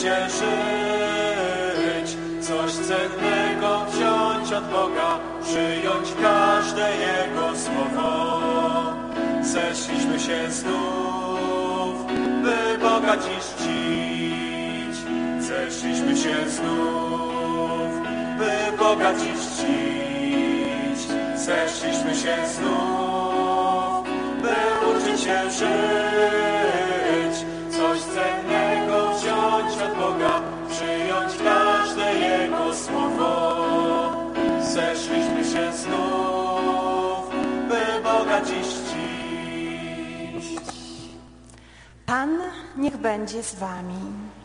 się żyć, coś cennego wziąć od Boga, przyjąć każde Jego słowo. Zeszliśmy się znów, by Boga dziś czcić. Zeszliśmy się znów, by Boga dziś czcić. Zeszliśmy się znów, by uczyć się żyć, coś cennego wziąć od Boga, przyjąć każde Jego słowo. Zeszliśmy się znów, by Boga dziś czcić. Pan niech będzie z wami.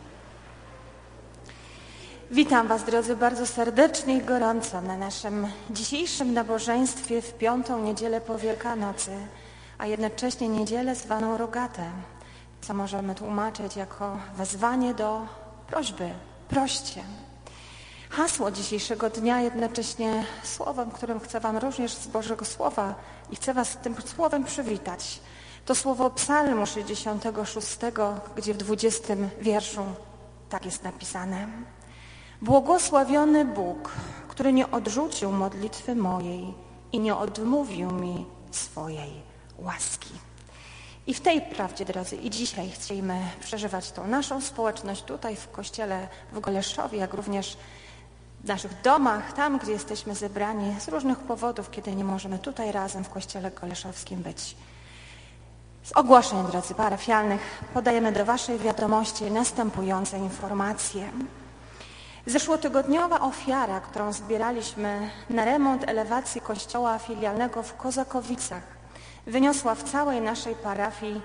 Witam was, drodzy, bardzo serdecznie i gorąco na naszym dzisiejszym nabożeństwie w piątą niedzielę po Wielkanocy, a jednocześnie niedzielę zwaną Rogatę, co możemy tłumaczyć jako wezwanie do prośby. Proście. Hasło dzisiejszego dnia jednocześnie słowem, którym chcę wam również z Bożego Słowa i chcę was tym słowem przywitać. To słowo Psalmu 66, gdzie w 20 wierszu tak jest napisane. Błogosławiony Bóg, który nie odrzucił modlitwy mojej i nie odmówił mi swojej łaski. I w tej prawdzie, drodzy, i dzisiaj chcemy przeżywać tą naszą społeczność tutaj w kościele w Goleszowie, jak również w naszych domach, tam, gdzie jesteśmy zebrani z różnych powodów, kiedy nie możemy tutaj razem w kościele goleszowskim być. Z ogłoszeń, drodzy, parafialnych podajemy do waszej wiadomości następujące informacje. Zeszłotygodniowa ofiara, którą zbieraliśmy na remont elewacji kościoła filialnego w Kozakowicach, wyniosła w całej naszej parafii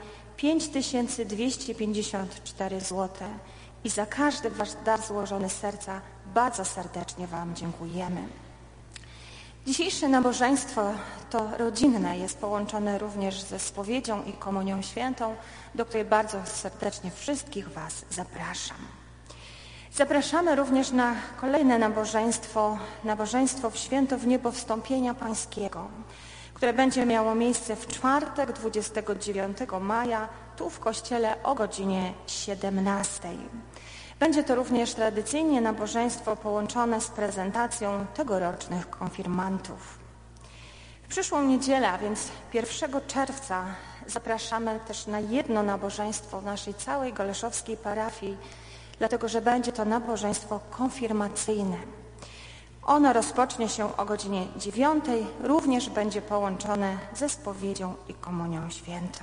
5254 zł i za każdy wasz dar złożony z serca bardzo serdecznie wam dziękujemy. Dzisiejsze nabożeństwo to rodzinne, jest połączone również ze spowiedzią i komunią świętą, do której bardzo serdecznie wszystkich was zapraszam. Zapraszamy również na kolejne nabożeństwo w święto Wniebowstąpienia Pańskiego, które będzie miało miejsce w czwartek 29 maja tu w kościele o godzinie 17. Będzie to również tradycyjnie nabożeństwo połączone z prezentacją tegorocznych konfirmantów. W przyszłą niedzielę, a więc 1 czerwca, zapraszamy też na jedno nabożeństwo w naszej całej goleszowskiej parafii, dlatego że będzie to nabożeństwo konfirmacyjne. Ono rozpocznie się o godzinie 9, również będzie połączone ze spowiedzią i komunią świętą.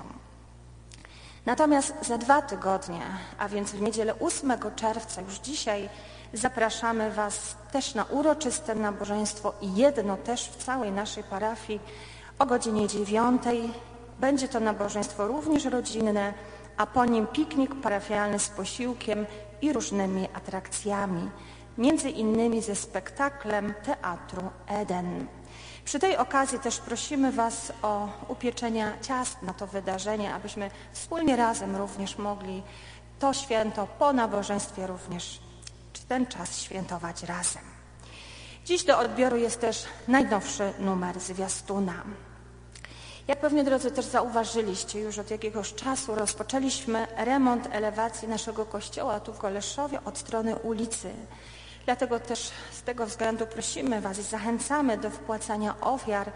Natomiast za 2 tygodnie, a więc w niedzielę 8 czerwca, już dzisiaj zapraszamy was też na uroczyste nabożeństwo i jedno też w całej naszej parafii o godzinie 9. Będzie to nabożeństwo również rodzinne, a po nim piknik parafialny z posiłkiem i różnymi atrakcjami, między innymi ze spektaklem Teatru Eden. Przy tej okazji też prosimy was o upieczenie ciast na to wydarzenie, abyśmy wspólnie razem również mogli to święto po nabożeństwie również, czy ten czas świętować razem. Dziś do odbioru jest też najnowszy numer zwiastuna. Jak pewnie, drodzy, też zauważyliście, już od jakiegoś czasu rozpoczęliśmy remont elewacji naszego kościoła tu w Goleszowie od strony ulicy. Dlatego też z tego względu prosimy was i zachęcamy do wpłacania ofiar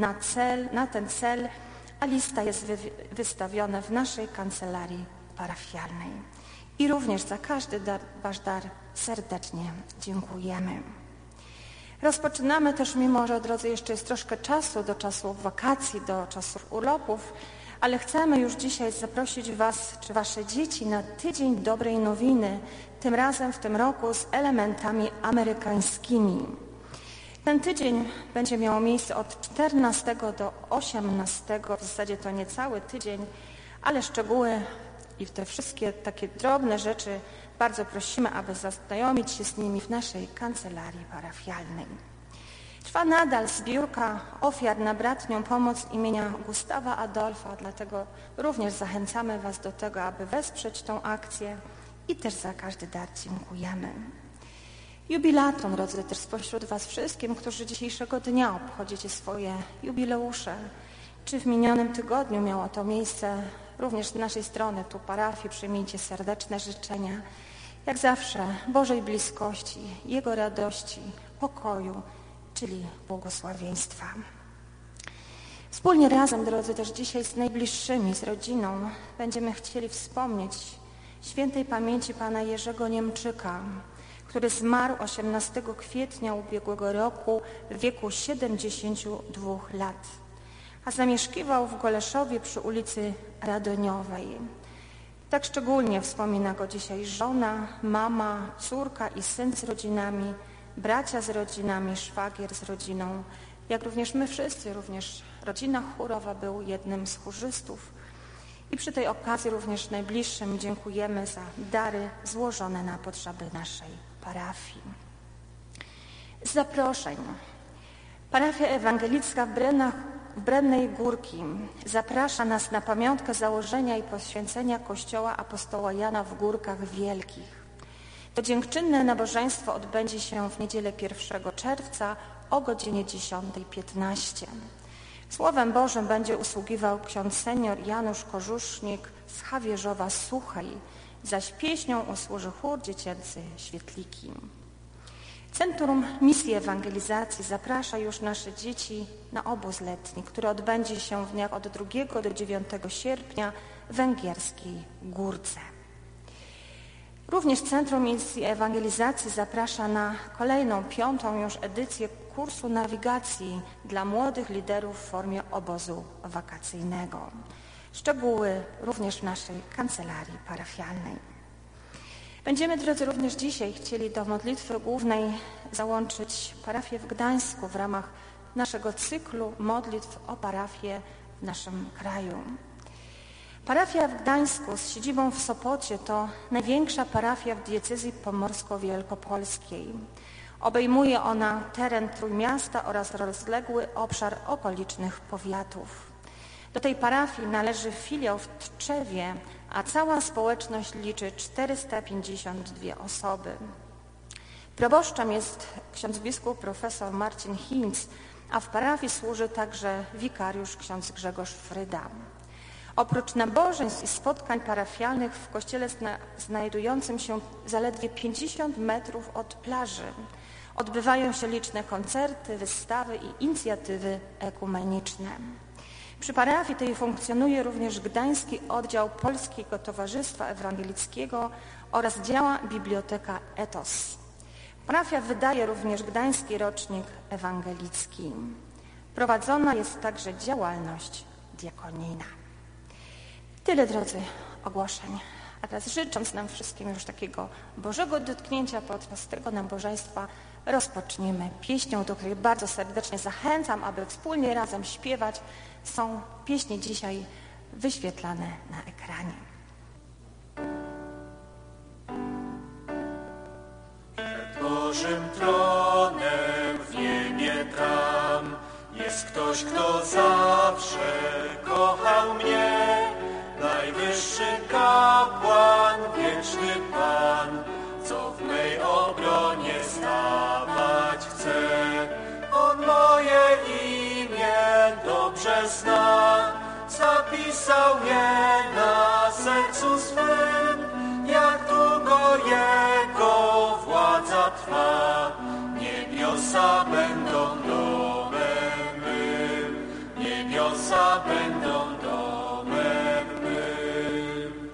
na ten cel, a lista jest wystawiona w naszej kancelarii parafialnej. I również za każdy wasz dar serdecznie dziękujemy. Rozpoczynamy też, mimo że, drodzy, jeszcze jest troszkę czasu, do czasów wakacji, do czasów urlopów, ale chcemy już dzisiaj zaprosić was, czy wasze dzieci, na tydzień dobrej nowiny, tym razem w tym roku z elementami amerykańskimi. Ten tydzień będzie miał miejsce od 14 do 18, w zasadzie to nie cały tydzień, ale szczegóły i te wszystkie takie drobne rzeczy bardzo prosimy, aby zaznajomić się z nimi w naszej kancelarii parafialnej. Trwa nadal zbiórka ofiar na bratnią pomoc imienia Gustawa Adolfa, dlatego również zachęcamy was do tego, aby wesprzeć tą akcję i też za każdy dar dziękujemy. Jubilatom, drodzy, też spośród was wszystkim, którzy dzisiejszego dnia obchodzicie swoje jubileusze, czy w minionym tygodniu miało to miejsce również z naszej strony, tu parafii, przyjmijcie serdeczne życzenia. Jak zawsze Bożej bliskości, Jego radości, pokoju, czyli błogosławieństwa. Wspólnie razem, drodzy, też dzisiaj z najbliższymi, z rodziną będziemy chcieli wspomnieć świętej pamięci pana Jerzego Niemczyka, który zmarł 18 kwietnia ubiegłego roku w wieku 72 lat, a zamieszkiwał w Goleszowie przy ulicy Radoniowej. Tak szczególnie wspomina go dzisiaj żona, mama, córka i syn z rodzinami, bracia z rodzinami, szwagier z rodziną, jak również my wszyscy, również rodzina Chórowa był jednym z chórzystów. I przy tej okazji również najbliższym dziękujemy za dary złożone na potrzeby naszej parafii. Z zaproszeń. Parafia Ewangelicka w Brennej Górki zaprasza nas na pamiątkę założenia i poświęcenia kościoła apostoła Jana w Górkach Wielkich. To dziękczynne nabożeństwo odbędzie się w niedzielę 1 czerwca o godzinie 10:15. Słowem Bożym będzie usługiwał ksiądz senior Janusz Korzusznik z Chawierzowa Suchej, zaś pieśnią usłuży chór dziecięcy Świetliki. Centrum Misji Ewangelizacji zaprasza już nasze dzieci na obóz letni, który odbędzie się w dniach od 2 do 9 sierpnia w Węgierskiej Górce. Również Centrum Misji Ewangelizacji zaprasza na kolejną, 5. już edycję kursu nawigacji dla młodych liderów w formie obozu wakacyjnego. Szczegóły również w naszej kancelarii parafialnej. Będziemy, drodzy, również dzisiaj chcieli do modlitwy głównej załączyć parafię w Gdańsku w ramach naszego cyklu modlitw o parafię w naszym kraju. Parafia w Gdańsku z siedzibą w Sopocie to największa parafia w diecezji pomorsko-wielkopolskiej. Obejmuje ona teren Trójmiasta oraz rozległy obszar okolicznych powiatów. Do tej parafii należy filiał w Tczewie, a cała społeczność liczy 452 osoby. Proboszczem jest ksiądz biskup profesor Marcin Hinz, a w parafii służy także wikariusz ksiądz Grzegorz Fryda. Oprócz nabożeństw i spotkań parafialnych w kościele znajdującym się zaledwie 50 metrów od plaży odbywają się liczne koncerty, wystawy i inicjatywy ekumeniczne. Przy parafii tej funkcjonuje również Gdański Oddział Polskiego Towarzystwa Ewangelickiego oraz działa Biblioteka Etos. Parafia wydaje również Gdański Rocznik Ewangelicki. Prowadzona jest także działalność diakonijna. Tyle, drodzy, ogłoszeń. A teraz, życząc nam wszystkim już takiego Bożego dotknięcia podczas tego nabożeństwa, rozpoczniemy pieśnią, do której bardzo serdecznie zachęcam, aby wspólnie razem śpiewać. Są pieśni dzisiaj wyświetlane na ekranie. Przed Bożym tronem w niebie tam jest ktoś, kto zawsze kochał mnie. Najwyższy kapłan, wieczny Pan, co w mej obronie stawać chce. On moje imię dobrze zna, zapisał je na sercu swym. Jak długo Jego władza trwa, niebiosa będą domem mym, niebiosa będą domem mym.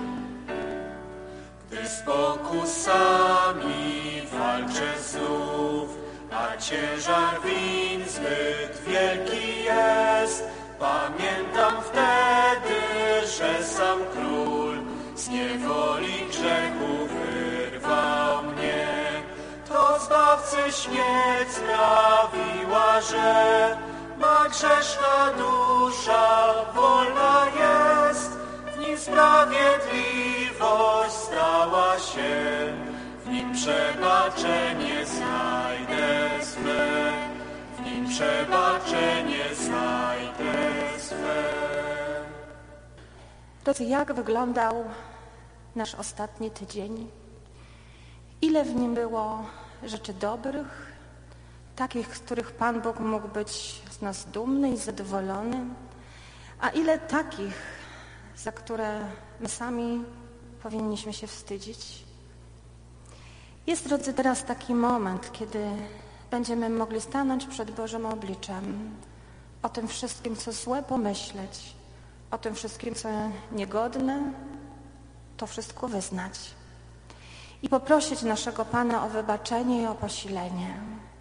Gdy z pokusami walczę znów, a ciężar win zbyt wielki jest, pamiętam wtedy, że sam Król z niewoli grzechu wyrwał mnie. To Zbawcy śmierć sprawiła, że ma grzeszna dusza wolna jest. W nim sprawiedliwość stała się, w nim przebaczenie znajdę swe, w nim przebaczenie znajdę swe. Drodzy, jak wyglądał nasz ostatni tydzień? Ile w nim było rzeczy dobrych, takich, z których Pan Bóg mógł być z nas dumny i zadowolony, a ile takich, za które my sami powinniśmy się wstydzić? Jest, drodzy, teraz taki moment, kiedy będziemy mogli stanąć przed Bożym obliczem, o tym wszystkim, co złe pomyśleć, o tym wszystkim, co niegodne, to wszystko wyznać i poprosić naszego Pana o wybaczenie i o posilenie.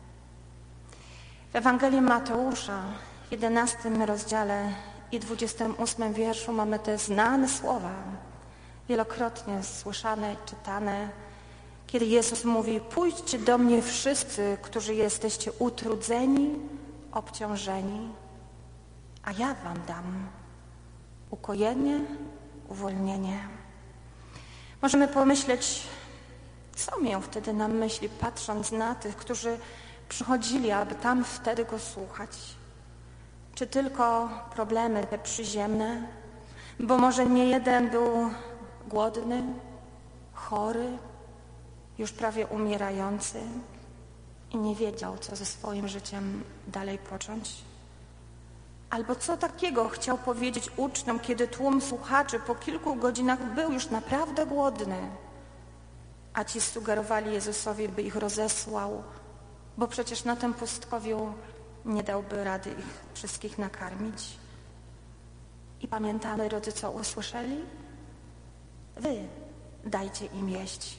W Ewangelii Mateusza, 11 rozdziale i 28 wierszu mamy te znane słowa, wielokrotnie słyszane i czytane, kiedy Jezus mówi: pójdźcie do mnie wszyscy, którzy jesteście utrudzeni, obciążeni, a ja wam dam ukojenie, uwolnienie. Możemy pomyśleć, co miał wtedy na myśli, patrząc na tych, którzy przychodzili, aby tam wtedy go słuchać. Czy tylko problemy te przyziemne? Bo może nie jeden był głodny, chory, już prawie umierający i nie wiedział, co ze swoim życiem dalej począć? Albo co takiego chciał powiedzieć uczniom, kiedy tłum słuchaczy po kilku godzinach był już naprawdę głodny, a ci sugerowali Jezusowi, by ich rozesłał, bo przecież na tym pustkowiu nie dałby rady ich wszystkich nakarmić. I pamiętamy, drodzy, co usłyszeli? Wy dajcie im jeść.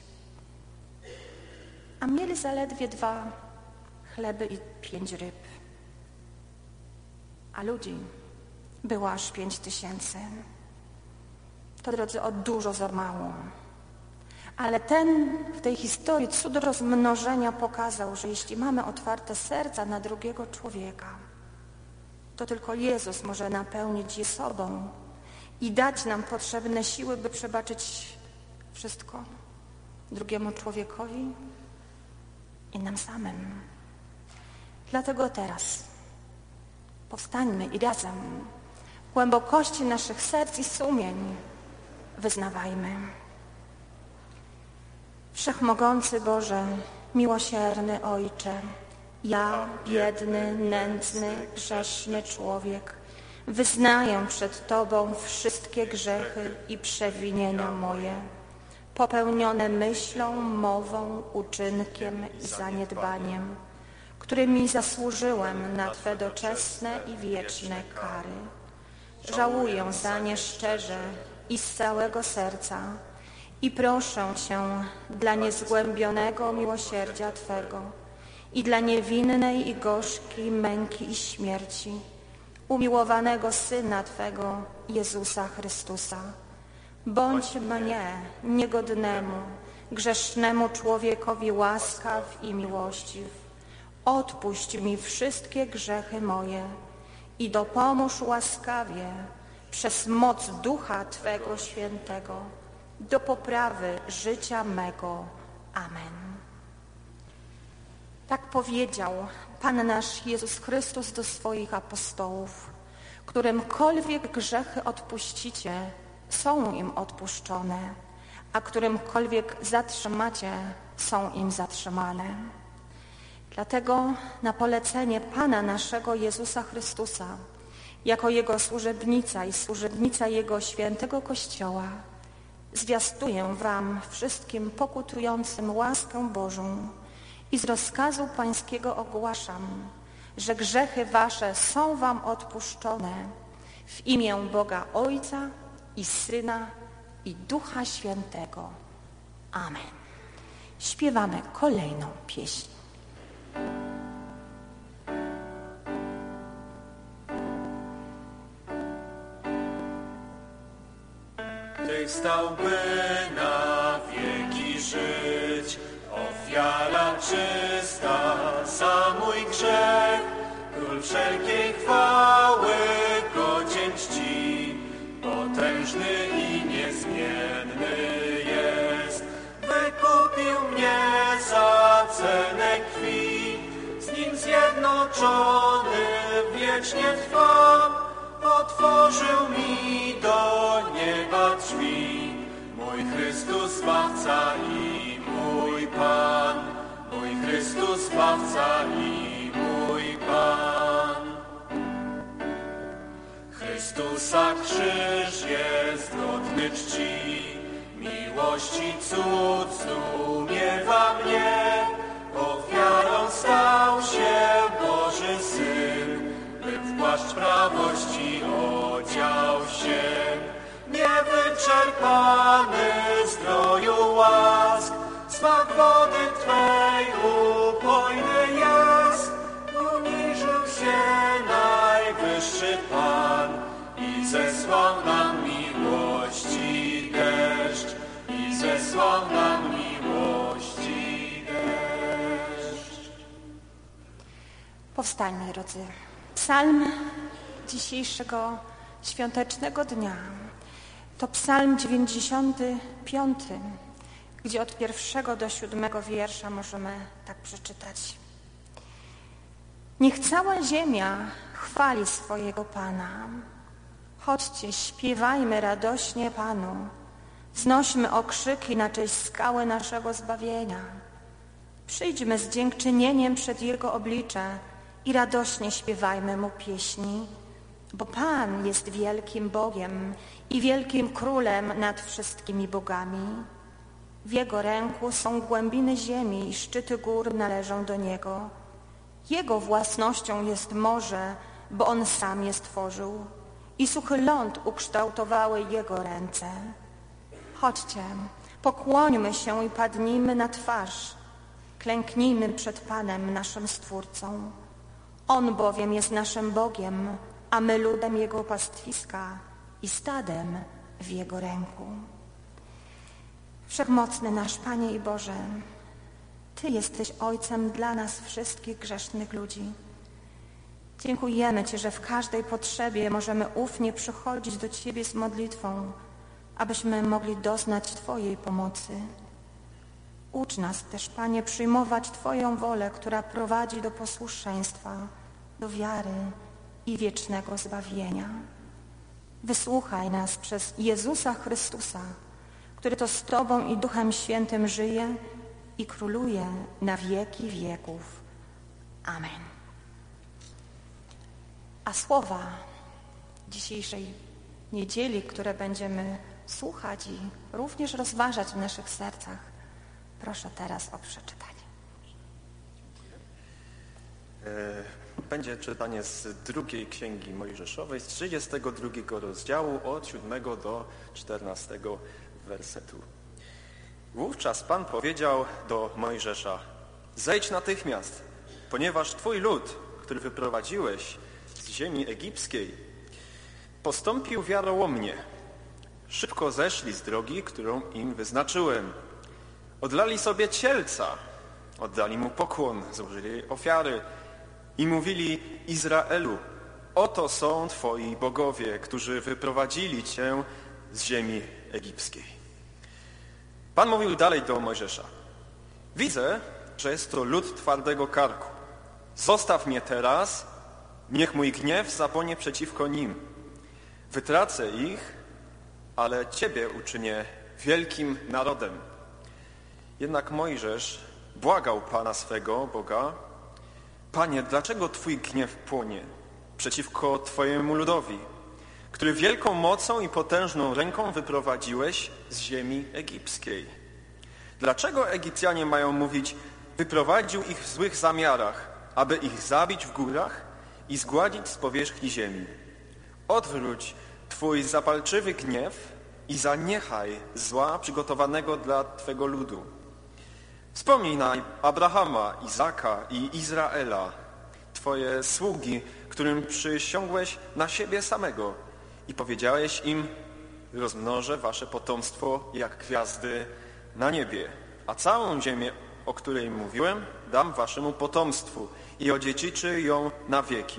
A mieli zaledwie 2 chleby i 5 ryb. A ludzi było aż 5000. To, drodzy, o dużo za mało. Ale w tej historii cud rozmnożenia pokazał, że jeśli mamy otwarte serca na drugiego człowieka, to tylko Jezus może napełnić je sobą i dać nam potrzebne siły, by przebaczyć wszystko drugiemu człowiekowi i nam samym. Dlatego teraz powstańmy i razem w głębokości naszych serc i sumień wyznawajmy: Wszechmogący Boże, miłosierny Ojcze, ja, biedny, nędzny, grzeszny człowiek, wyznaję przed Tobą wszystkie grzechy i przewinienia moje, popełnione myślą, mową, uczynkiem i zaniedbaniem, którymi zasłużyłem na Twe doczesne i wieczne kary. Żałuję za nie szczerze i z całego serca i proszę Cię dla niezgłębionego miłosierdzia Twego i dla niewinnej i gorzkiej męki i śmierci umiłowanego Syna Twego, Jezusa Chrystusa. Bądź mnie, niegodnemu, grzesznemu człowiekowi łaskaw i miłościw. Odpuść mi wszystkie grzechy moje i dopomóż łaskawie przez moc Ducha Twego Świętego do poprawy życia mego. Amen. Tak powiedział Pan nasz Jezus Chrystus do swoich apostołów: którymkolwiek grzechy odpuścicie, są im odpuszczone, a którymkolwiek zatrzymacie, są im zatrzymane. Dlatego na polecenie Pana naszego Jezusa Chrystusa, jako Jego służebnica i służebnica Jego świętego Kościoła, zwiastuję wam wszystkim pokutującym łaskę Bożą i z rozkazu Pańskiego ogłaszam, że grzechy wasze są wam odpuszczone w imię Boga Ojca i Syna i Ducha Świętego. Amen. Śpiewamy kolejną pieśń. Tyś stałby na wieki żyć, ofiara czysta za mój grzech, król wszelkiej chwały, godzien czci, potężny i niezmienny jest. Wykupił mnie za cenę krwi, z nim zjednoczony wiecznie trwam. Otworzył mi do nieba drzwi, mój Chrystus Zbawca i mój Pan, mój Chrystus Zbawca i mój Pan. Chrystusa krzyż jest godny czci, miłosierny miłości cud zdumiewa mnie. Ofiarą stał się Boży Syn, by w płaszcz prawości odział się. Niewyczerpany zdroju łask, smak wody Twej upojny jest. Uniżył się Najwyższy Pan i zesłał nam miłości deszcz, i zesłał nam miłości deszcz. Powstańmy, drodzy. Psalm dzisiejszego świątecznego dnia to psalm 95, gdzie od 1 do 7 wiersza możemy tak przeczytać. Niech cała ziemia chwali swojego Pana. Chodźcie, śpiewajmy radośnie Panu. Wznośmy okrzyki na cześć skały naszego zbawienia. Przyjdźmy z dziękczynieniem przed Jego oblicze i radośnie śpiewajmy Mu pieśni, bo Pan jest wielkim Bogiem i wielkim Królem nad wszystkimi bogami. W Jego ręku są głębiny ziemi i szczyty gór należą do Niego. Jego własnością jest morze, bo On sam je stworzył i suchy ląd ukształtowały Jego ręce. Chodźcie, pokłońmy się i padnijmy na twarz. Klęknijmy przed Panem, naszym Stwórcą. On bowiem jest naszym Bogiem, a my ludem Jego pastwiska i stadem w Jego ręku. Wszechmocny nasz Panie i Boże, Ty jesteś Ojcem dla nas wszystkich grzesznych ludzi. Dziękujemy Ci, że w każdej potrzebie możemy ufnie przychodzić do Ciebie z modlitwą, abyśmy mogli doznać Twojej pomocy. Ucz nas też, Panie, przyjmować Twoją wolę, która prowadzi do posłuszeństwa, do wiary i wiecznego zbawienia. Wysłuchaj nas przez Jezusa Chrystusa, który to z Tobą i Duchem Świętym żyje i króluje na wieki wieków. Amen. A słowa dzisiejszej niedzieli, które będziemy słuchać i również rozważać w naszych sercach, proszę teraz o przeczytanie. Będzie czytanie z drugiej Księgi Mojżeszowej, z 32 rozdziału, od 7 do 14 wersetu. Wówczas Pan powiedział do Mojżesza: zejdź natychmiast, ponieważ Twój lud, który wyprowadziłeś z ziemi egipskiej, postąpił wiarołomnie. Szybko zeszli z drogi, którą im wyznaczyłem. Odlali sobie cielca, oddali mu pokłon, złożyli ofiary i mówili: Izraelu, oto są Twoi bogowie, którzy wyprowadzili Cię z ziemi egipskiej. Pan mówił dalej do Mojżesza: widzę, że jest to lud twardego karku. Zostaw mnie teraz, niech mój gniew zapłonie przeciwko nim. Wytracę ich, ale Ciebie uczynię wielkim narodem. Jednak Mojżesz błagał Pana swego Boga: Panie, dlaczego Twój gniew płonie przeciwko Twojemu ludowi, który wielką mocą i potężną ręką wyprowadziłeś z ziemi egipskiej? Dlaczego Egipcjanie mają mówić: wyprowadził ich w złych zamiarach, aby ich zabić w górach i zgładzić z powierzchni ziemi? Odwróć Twój zapalczywy gniew i zaniechaj zła przygotowanego dla Twego ludu. Wspomnij na Abrahama, Izaka i Izraela, Twoje sługi, którym przysiągłeś na siebie samego i powiedziałeś im: rozmnożę wasze potomstwo jak gwiazdy na niebie, a całą ziemię, o której mówiłem, dam waszemu potomstwu i odziedziczy ją na wieki.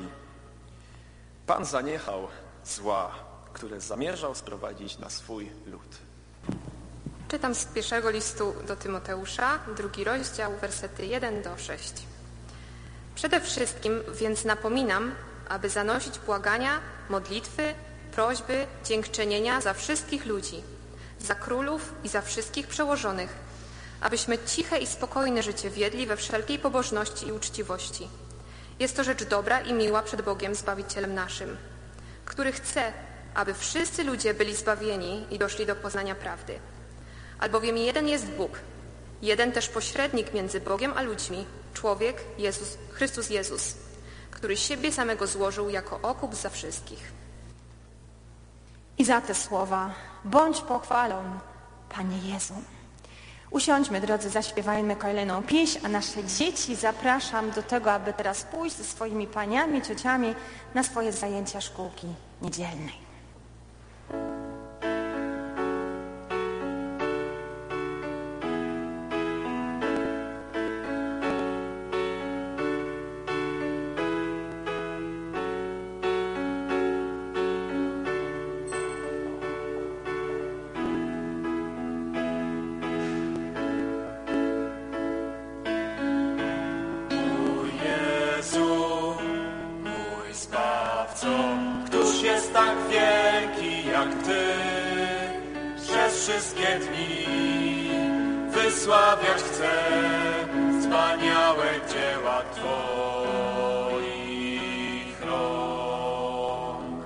Pan zaniechał zła, które zamierzał sprowadzić na swój lud. Czytam z pierwszego listu do Tymoteusza, 2 rozdział, wersety 1 do 6. Przede wszystkim więc napominam, aby zanosić błagania, modlitwy, prośby, dziękczynienia za wszystkich ludzi, za królów i za wszystkich przełożonych, abyśmy ciche i spokojne życie wiedli we wszelkiej pobożności i uczciwości. Jest to rzecz dobra i miła przed Bogiem Zbawicielem naszym, który chce, aby wszyscy ludzie byli zbawieni i doszli do poznania prawdy. Albowiem jeden jest Bóg, jeden też pośrednik między Bogiem a ludźmi, człowiek, Chrystus Jezus, który siebie samego złożył jako okup za wszystkich. I za te słowa bądź pochwalony, Panie Jezu. Usiądźmy, drodzy, zaśpiewajmy kolejną pieśń, a nasze dzieci zapraszam do tego, aby teraz pójść ze swoimi paniami, ciociami na swoje zajęcia szkółki niedzielnej. Któż jest tak wielki jak Ty? Przez wszystkie dni wysławiać chcę wspaniałe dzieła Twoich rąk.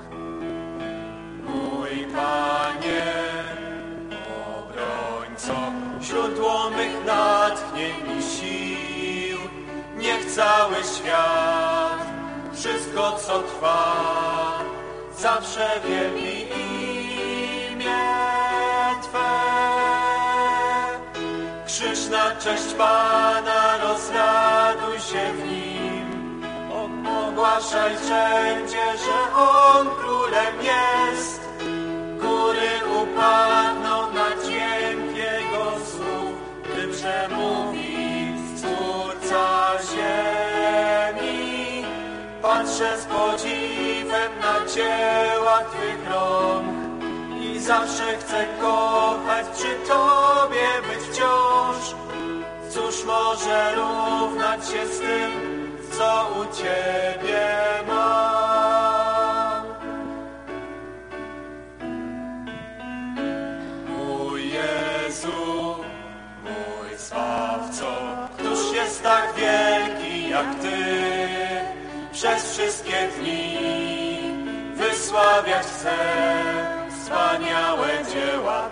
Mój Panie, obrońco, źródło mych natchnień i sił, niech cały świat, wszystko co trwa, zawsze wielbi imię Twe. Krzyż na cześć Pana, rozraduj się w nim. Ogłaszaj wszędzie, że On królem jest. Góry upadną na dźwięk Jego słów, gdy przemówi Stwórca ziemi. Patrzę z podziwem na dzieła Twych rąk i zawsze chcę kochać przy Tobie być wciąż. Cóż może równać się z tym, co u Ciebie mam? Mój Jezu, mój Zbawco, któż jest tak wielki jak Ty? Przez wszystkie dni wysławiać chcę wspaniałe dzieła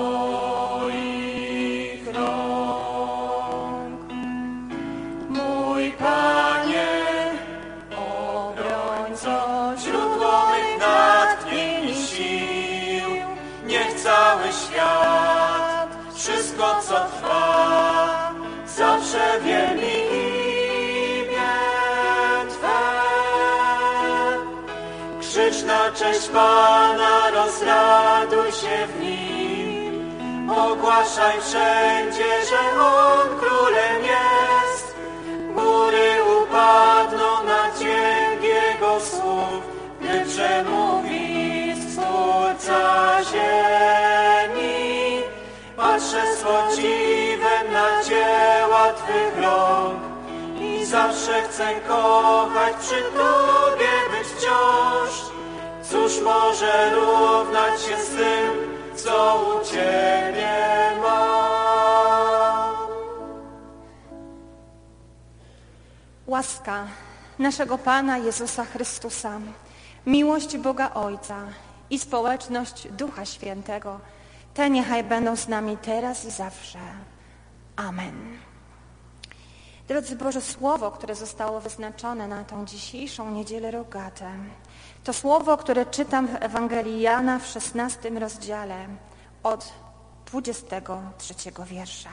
Twoich rąk. Mój Panie, obrońco, źródło mych natchnień i sił, niech cały świat, wszystko co trwa, zawsze wielbi Krzycz na cześć Pana, rozraduj się w Nim. Ogłaszaj wszędzie, że On królem jest. Góry upadną na dźwięk Jego słów, gdy przemówi Stwórca ziemi. Patrzę z podziwem na dzieła Twych rąk i zawsze chcę kochać przy Tobie być wciąż. Cóż może równać się z tym, co u Ciebie mam? Łaska naszego Pana Jezusa Chrystusa, miłość Boga Ojca i społeczność Ducha Świętego, te niechaj będą z nami teraz i zawsze. Amen. Drodzy, Boże Słowo, które zostało wyznaczone na tą dzisiejszą Niedzielę Rogatę, to słowo, które czytam w Ewangelii Jana w 16 rozdziale od 23 wiersza.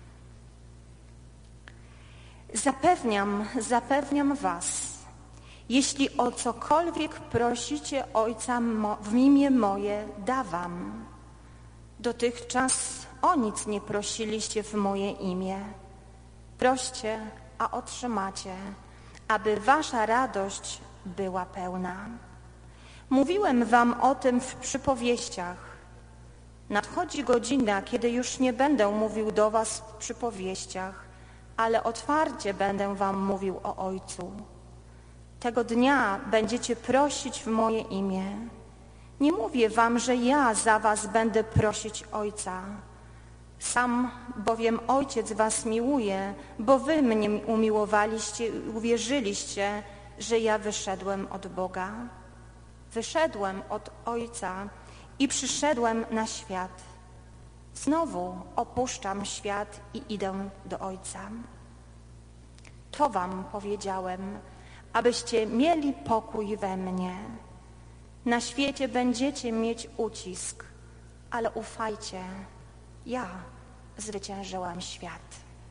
Zapewniam was, jeśli o cokolwiek prosicie Ojca w imię moje, da wam. Dotychczas o nic nie prosiliście w moje imię. Proście, a otrzymacie, aby wasza radość była pełna. Mówiłem wam o tym w przypowieściach. Nadchodzi godzina, kiedy już nie będę mówił do was w przypowieściach, ale otwarcie będę wam mówił o Ojcu. Tego dnia będziecie prosić w moje imię. Nie mówię wam, że ja za was będę prosić Ojca. Sam bowiem Ojciec was miłuje, bo wy mnie umiłowaliście i uwierzyliście, że ja wyszedłem od Boga. Wyszedłem od Ojca i przyszedłem na świat. Znowu opuszczam świat i idę do Ojca. To wam powiedziałem, abyście mieli pokój we mnie. Na świecie będziecie mieć ucisk, ale ufajcie, ja zwyciężyłam świat.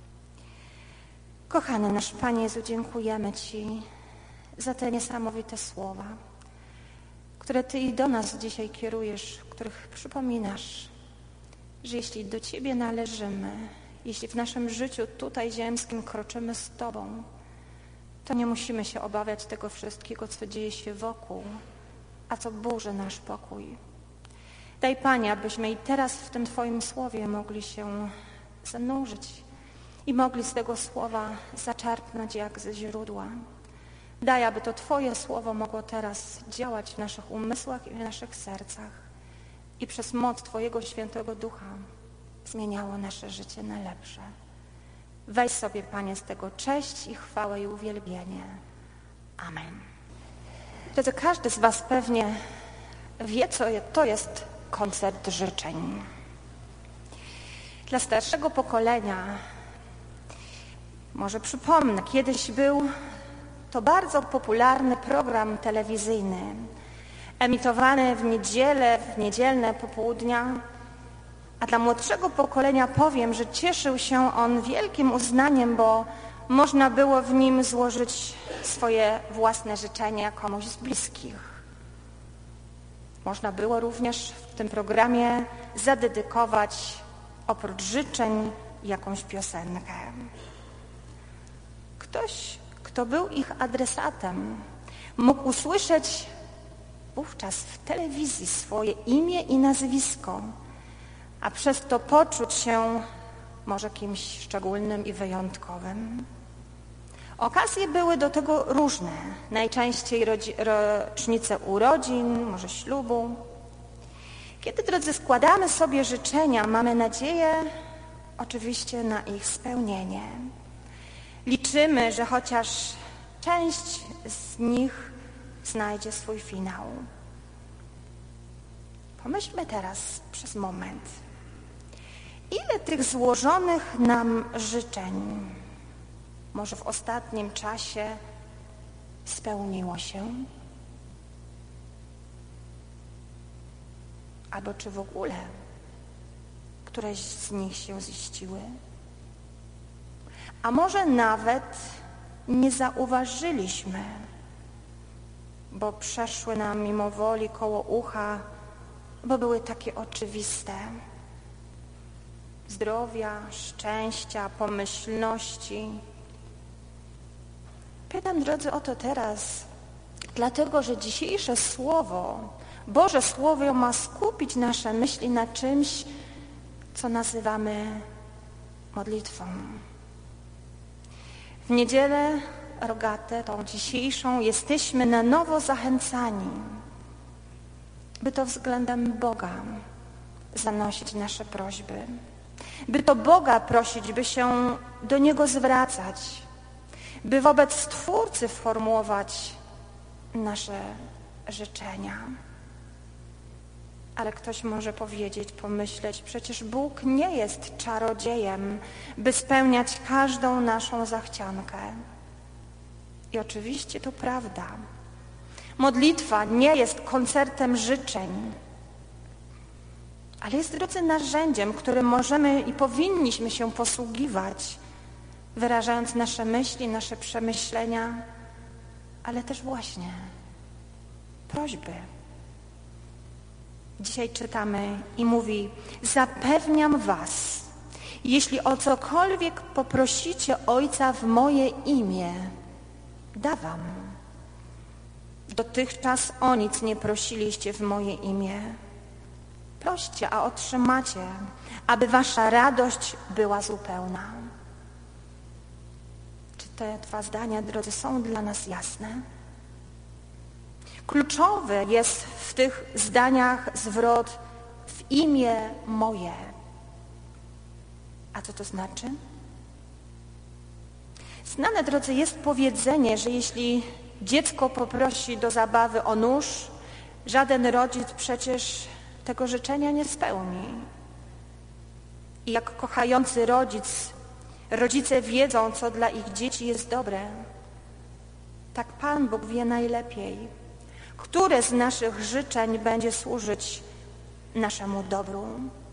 Kochany nasz Panie Jezu, dziękujemy Ci za te niesamowite słowa, które Ty i do nas dzisiaj kierujesz, w których przypominasz, że jeśli do Ciebie należymy, jeśli w naszym życiu tutaj ziemskim kroczymy z Tobą, to nie musimy się obawiać tego wszystkiego, co dzieje się wokół, a co burzy nasz pokój. Daj, Panie, abyśmy i teraz w tym Twoim słowie mogli się zanurzyć i mogli z tego słowa zaczerpnąć jak ze źródła. Daj, aby to Twoje słowo mogło teraz działać w naszych umysłach i w naszych sercach i przez moc Twojego Świętego Ducha zmieniało nasze życie na lepsze. Weź sobie, Panie, z tego cześć i chwałę i uwielbienie. Amen. Drodzy, każdy z Was pewnie wie, co to jest koncert życzeń. Dla starszego pokolenia, może przypomnę, kiedyś był to bardzo popularny program telewizyjny, emitowany w niedzielę, w niedzielne popołudnia, a dla młodszego pokolenia powiem, że cieszył się on wielkim uznaniem, bo można było w nim złożyć swoje własne życzenia komuś z bliskich. Można było również w tym programie zadedykować oprócz życzeń jakąś piosenkę. Ktoś, kto był ich adresatem, mógł usłyszeć wówczas w telewizji swoje imię i nazwisko, a przez to poczuć się może kimś szczególnym i wyjątkowym. Okazje były do tego różne. Najczęściej rocznice urodzin, może ślubu. Kiedy, drodzy, składamy sobie życzenia, mamy nadzieję oczywiście na ich spełnienie. Liczymy, że chociaż część z nich znajdzie swój finał. Pomyślmy teraz przez moment. Ile tych złożonych nam życzeń może w ostatnim czasie spełniło się? Albo czy w ogóle któreś z nich się ziściły? A może nawet nie zauważyliśmy, bo przeszły nam mimo woli koło ucha, bo były takie oczywiste. Zdrowia, szczęścia, pomyślności. Pytam, drodzy, o to teraz, dlatego, że dzisiejsze Słowo, Boże Słowo ma skupić nasze myśli na czymś, co nazywamy modlitwą. W niedzielę rogatę, tą dzisiejszą, jesteśmy na nowo zachęcani, by to względem Boga zanosić nasze prośby, by to Boga prosić, by się do Niego zwracać, by wobec Stwórcy formułować nasze życzenia. Ale ktoś może powiedzieć, pomyśleć, przecież Bóg nie jest czarodziejem, by spełniać każdą naszą zachciankę. I oczywiście to prawda. Modlitwa nie jest koncertem życzeń, ale jest, drodzy, narzędziem, którym możemy i powinniśmy się posługiwać, wyrażając nasze myśli, nasze przemyślenia, ale też właśnie prośby. Dzisiaj czytamy i mówi: zapewniam was, jeśli o cokolwiek poprosicie Ojca w moje imię, da wam. Dotychczas o nic nie prosiliście w moje imię. Proście, a otrzymacie, aby wasza radość była zupełna. Czy te dwa zdania, drodzy, są dla nas jasne? Kluczowy jest w tych zdaniach zwrot w imię moje. A co to znaczy? Znane, drodzy, jest powiedzenie, że jeśli dziecko poprosi do zabawy o nóż, żaden rodzic przecież tego życzenia nie spełni. I jak kochający rodzice wiedzą, co dla ich dzieci jest dobre, tak Pan Bóg wie najlepiej, które z naszych życzeń będzie służyć naszemu dobru.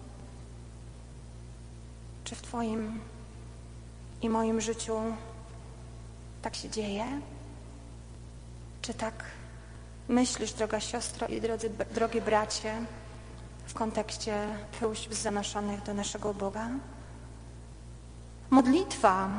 Czy w Twoim i moim życiu tak się dzieje? Czy tak myślisz, droga siostro i drogi bracie, w kontekście próśb zanoszonych do naszego Boga? Modlitwa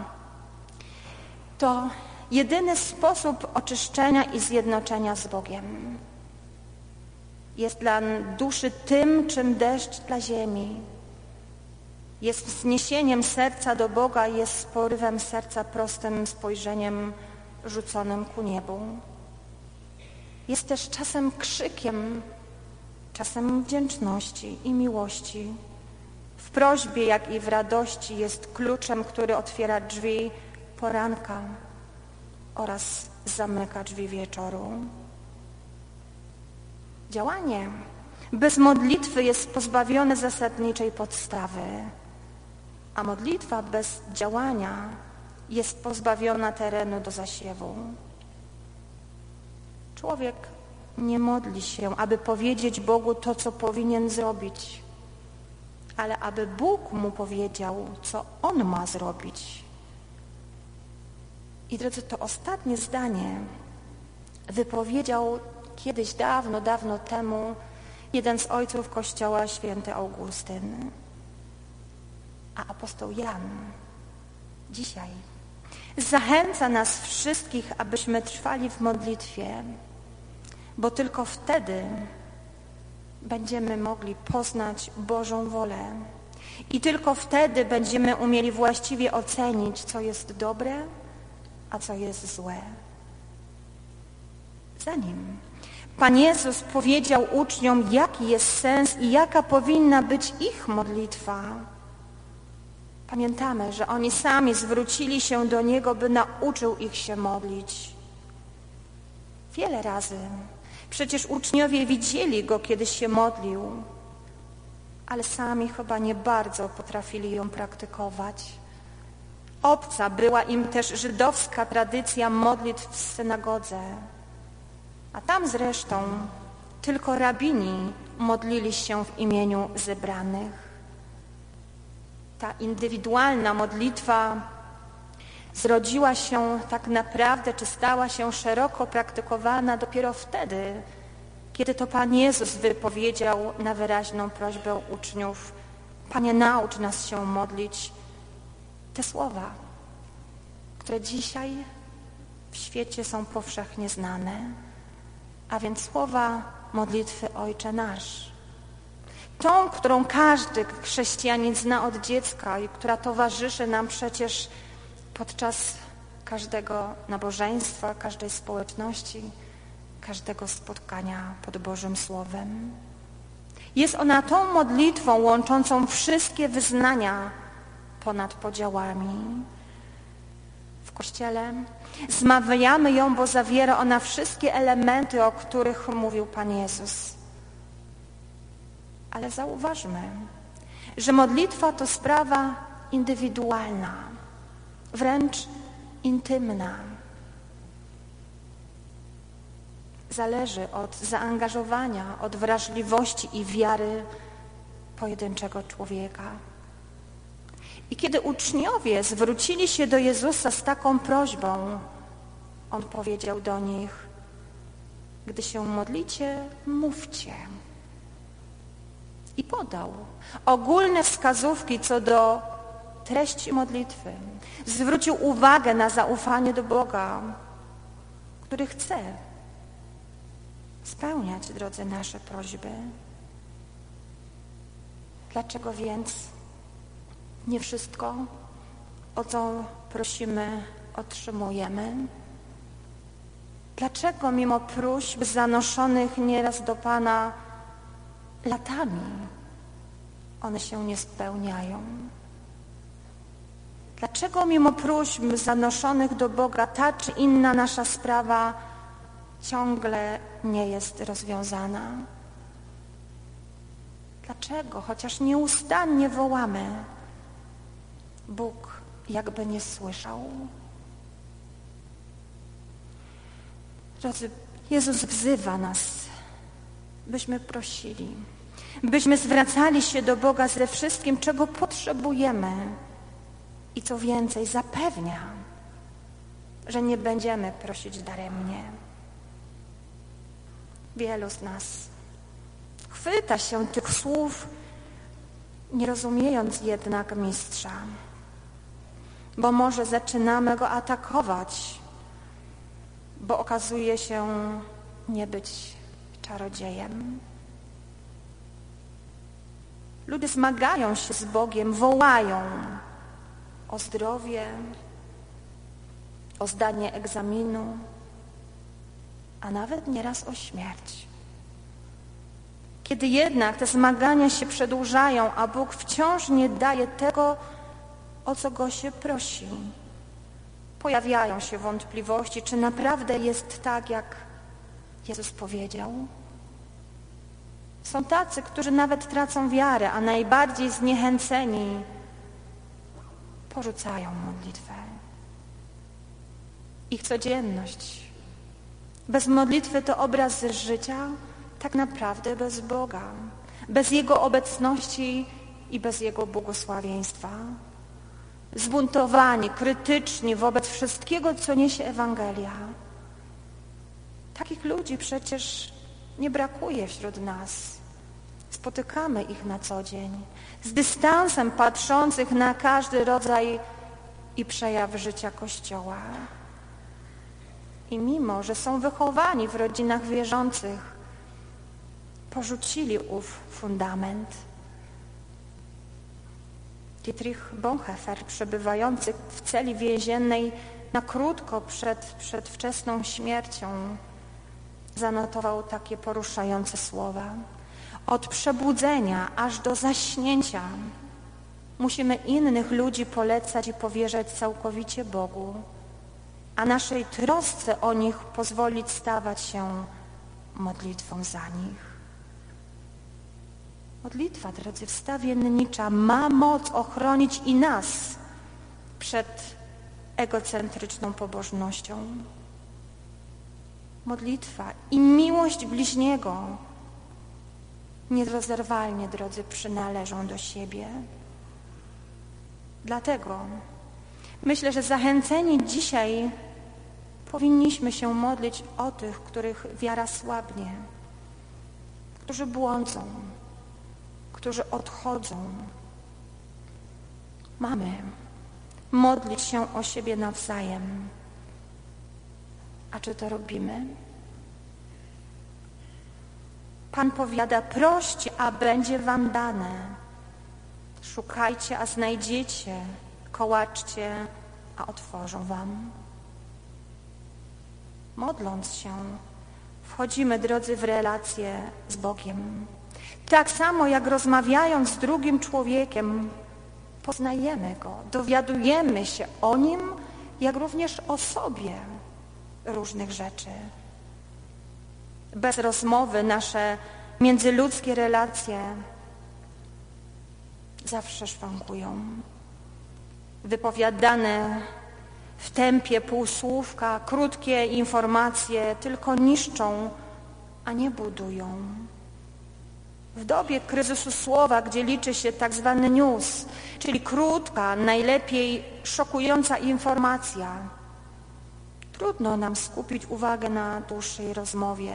to jedyny sposób oczyszczenia i zjednoczenia z Bogiem. Jest dla duszy tym, czym deszcz dla ziemi. Jest wzniesieniem serca do Boga, jest porywem serca prostym spojrzeniem rzuconym ku niebu. Jest też czasem krzykiem, czasem wdzięczności i miłości. W prośbie, jak i w radości jest kluczem, który otwiera drzwi poranka oraz zamyka drzwi wieczoru. Działanie bez modlitwy jest pozbawione zasadniczej podstawy, a modlitwa bez działania jest pozbawiona terenu do zasiewu. Człowiek nie modli się, aby powiedzieć Bogu to, co powinien zrobić, ale aby Bóg mu powiedział, co on ma zrobić. I drodzy, to ostatnie zdanie wypowiedział kiedyś dawno, dawno temu jeden z ojców Kościoła, święty Augustyn. A apostoł Jan dzisiaj zachęca nas wszystkich, abyśmy trwali w modlitwie, bo tylko wtedy będziemy mogli poznać Bożą wolę i tylko wtedy będziemy umieli właściwie ocenić, co jest dobre, a co jest złe. Zanim Pan Jezus powiedział uczniom, jaki jest sens i jaka powinna być ich modlitwa, pamiętamy, że oni sami zwrócili się do Niego, by nauczył ich się modlić. Wiele razy przecież uczniowie widzieli Go, kiedy się modlił, ale sami chyba nie bardzo potrafili ją praktykować. Obca była im też żydowska tradycja modlitw w synagodze, a tam zresztą tylko rabini modlili się w imieniu zebranych. Ta indywidualna modlitwa zrodziła się tak naprawdę, czy stała się szeroko praktykowana dopiero wtedy, kiedy to Pan Jezus wypowiedział na wyraźną prośbę uczniów: Panie, naucz nas się modlić. Te słowa, które dzisiaj w świecie są powszechnie znane, a więc słowa modlitwy Ojcze Nasz. Tą, którą każdy chrześcijanin zna od dziecka i która towarzyszy nam przecież podczas każdego nabożeństwa, każdej społeczności, każdego spotkania pod Bożym Słowem. Jest ona tą modlitwą łączącą wszystkie wyznania ponad podziałami. W Kościele zmawiamy ją, bo zawiera ona wszystkie elementy, o których mówił Pan Jezus. Ale zauważmy, że modlitwa to sprawa indywidualna, wręcz intymna. Zależy od zaangażowania, od wrażliwości i wiary pojedynczego człowieka. I kiedy uczniowie zwrócili się do Jezusa z taką prośbą, On powiedział do nich: gdy się modlicie, mówcie. I podał ogólne wskazówki co do treści modlitwy. Zwrócił uwagę na zaufanie do Boga, który chce spełniać, drodzy, nasze prośby. Dlaczego więc nie wszystko, o co prosimy, otrzymujemy? Dlaczego mimo próśb zanoszonych nieraz do Pana latami one się nie spełniają? Dlaczego mimo próśb zanoszonych do Boga ta czy inna nasza sprawa ciągle nie jest rozwiązana? Dlaczego, chociaż nieustannie wołamy, Bóg jakby nie słyszał. Drodzy, Jezus wzywa nas, byśmy prosili, byśmy zwracali się do Boga ze wszystkim, czego potrzebujemy. I co więcej, zapewnia, że nie będziemy prosić daremnie. Wielu z nas chwyta się tych słów, nie rozumiejąc jednak Mistrza, bo może zaczynamy Go atakować, bo okazuje się nie być czarodziejem. Ludzie zmagają się z Bogiem, wołają o zdrowie, o zdanie egzaminu, a nawet nieraz o śmierć. Kiedy jednak te zmagania się przedłużają, a Bóg wciąż nie daje tego, o co Go się prosi, pojawiają się wątpliwości, czy naprawdę jest tak, jak Jezus powiedział. Są tacy, którzy nawet tracą wiarę, a najbardziej zniechęceni porzucają modlitwę. Ich codzienność bez modlitwy to obraz życia tak naprawdę bez Boga, bez Jego obecności i bez Jego błogosławieństwa. Zbuntowani, krytyczni wobec wszystkiego, co niesie Ewangelia. Takich ludzi przecież nie brakuje wśród nas. Spotykamy ich na co dzień, z dystansem patrzących na każdy rodzaj i przejaw życia Kościoła. I mimo, że są wychowani w rodzinach wierzących, porzucili ów fundament. Dietrich Bonhoeffer, przebywający w celi więziennej na krótko przed przedwczesną śmiercią, zanotował takie poruszające słowa. Od przebudzenia aż do zaśnięcia musimy innych ludzi polecać i powierzać całkowicie Bogu, a naszej trosce o nich pozwolić stawać się modlitwą za nich. Modlitwa, drodzy, wstawiennicza ma moc ochronić i nas przed egocentryczną pobożnością. Modlitwa i miłość bliźniego nierozerwalnie, drodzy, przynależą do siebie. Dlatego myślę, że zachęceni dzisiaj powinniśmy się modlić o tych, których wiara słabnie, którzy błądzą, którzy odchodzą. Mamy modlić się o siebie nawzajem. A czy to robimy? Pan powiada, proście, a będzie wam dane. Szukajcie, a znajdziecie. Kołaczcie, a otworzą wam. Modląc się, wchodzimy, drodzy, w relację z Bogiem. Tak samo jak rozmawiając z drugim człowiekiem, poznajemy Go, dowiadujemy się o Nim, jak również o sobie różnych rzeczy. Bez rozmowy nasze międzyludzkie relacje zawsze szwankują. Wypowiadane w tempie półsłówka, krótkie informacje tylko niszczą, a nie budują. W dobie kryzysu słowa, gdzie liczy się tak zwany news, czyli krótka, najlepiej szokująca informacja, trudno nam skupić uwagę na dłuższej rozmowie.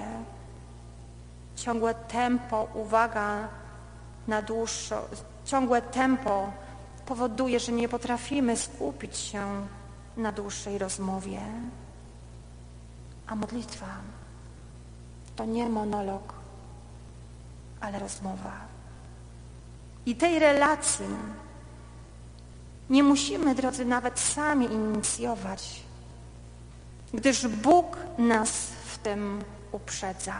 Ciągłe tempo powoduje, że nie potrafimy skupić się na dłuższej rozmowie. A modlitwa to nie monolog, ale rozmowa. I tej relacji nie musimy, drodzy, nawet sami inicjować, gdyż Bóg nas w tym uprzedza.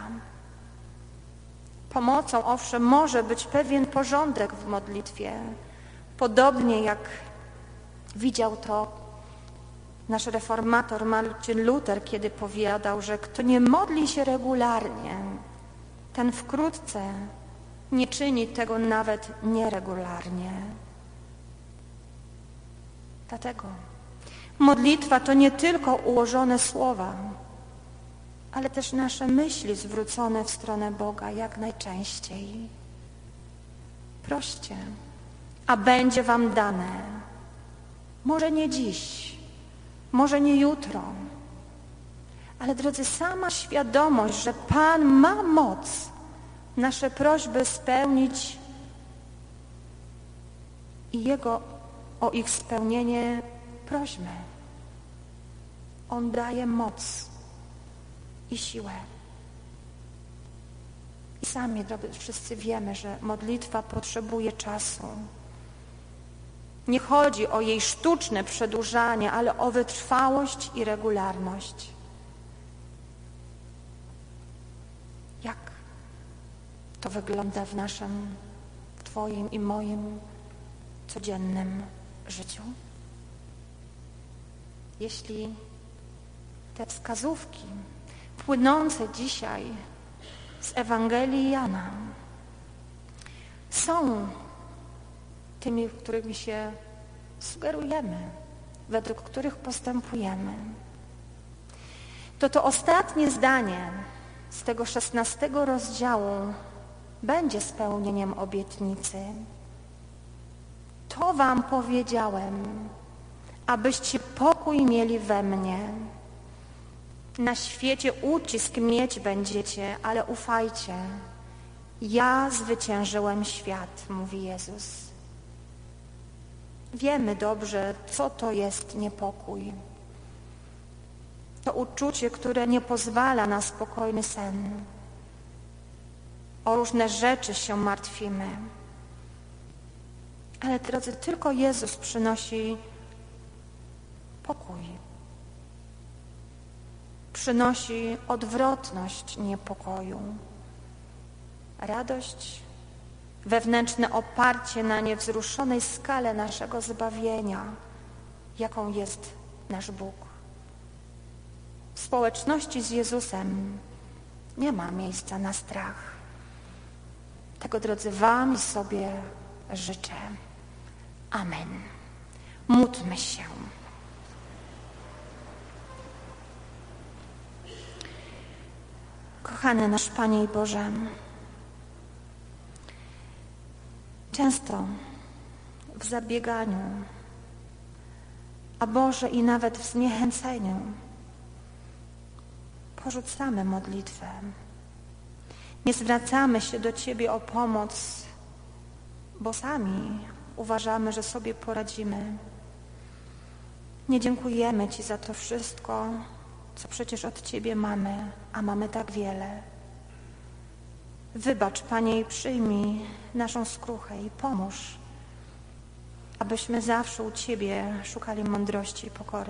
Pomocą, owszem, może być pewien porządek w modlitwie, podobnie jak widział to nasz reformator Marcin Luther, kiedy powiadał, że kto nie modli się regularnie, ten wkrótce nie czyni tego nawet nieregularnie. Dlatego modlitwa to nie tylko ułożone słowa, ale też nasze myśli zwrócone w stronę Boga jak najczęściej. Proście, a będzie wam dane. Może nie dziś, może nie jutro, ale drodzy, sama świadomość, że Pan ma moc nasze prośby spełnić i o ich spełnienie prośmy. On daje moc i siłę. I sami wszyscy wiemy, że modlitwa potrzebuje czasu. Nie chodzi o jej sztuczne przedłużanie, ale o wytrwałość i regularność. Jak to wygląda w naszym, w Twoim i moim codziennym życiu? Jeśli te wskazówki płynące dzisiaj z Ewangelii Jana są tymi, którymi się sugerujemy, według których postępujemy, to ostatnie zdanie z tego 16 rozdziału będzie spełnieniem obietnicy. To wam powiedziałem, abyście pokój mieli we mnie. Na świecie ucisk mieć będziecie, ale ufajcie. Ja zwyciężyłem świat, mówi Jezus. Wiemy dobrze, co to jest niepokój. To uczucie, które nie pozwala na spokojny sen. O różne rzeczy się martwimy. Ale drodzy, tylko Jezus przynosi pokój. Przynosi odwrotność niepokoju. Radość, wewnętrzne oparcie na niewzruszonej skale naszego zbawienia, jaką jest nasz Bóg. W społeczności z Jezusem nie ma miejsca na strach. Tego, drodzy, wam i sobie życzę. Amen. Módlmy się. Kochany nasz Panie i Boże, często w zabieganiu, a Boże i nawet w zniechęceniu porzucamy modlitwę. Nie zwracamy się do Ciebie o pomoc, bo sami uważamy, że sobie poradzimy. Nie dziękujemy Ci za to wszystko, co przecież od Ciebie mamy, a mamy tak wiele. Wybacz, Panie, i przyjmij naszą skruchę i pomóż, abyśmy zawsze u Ciebie szukali mądrości i pokory.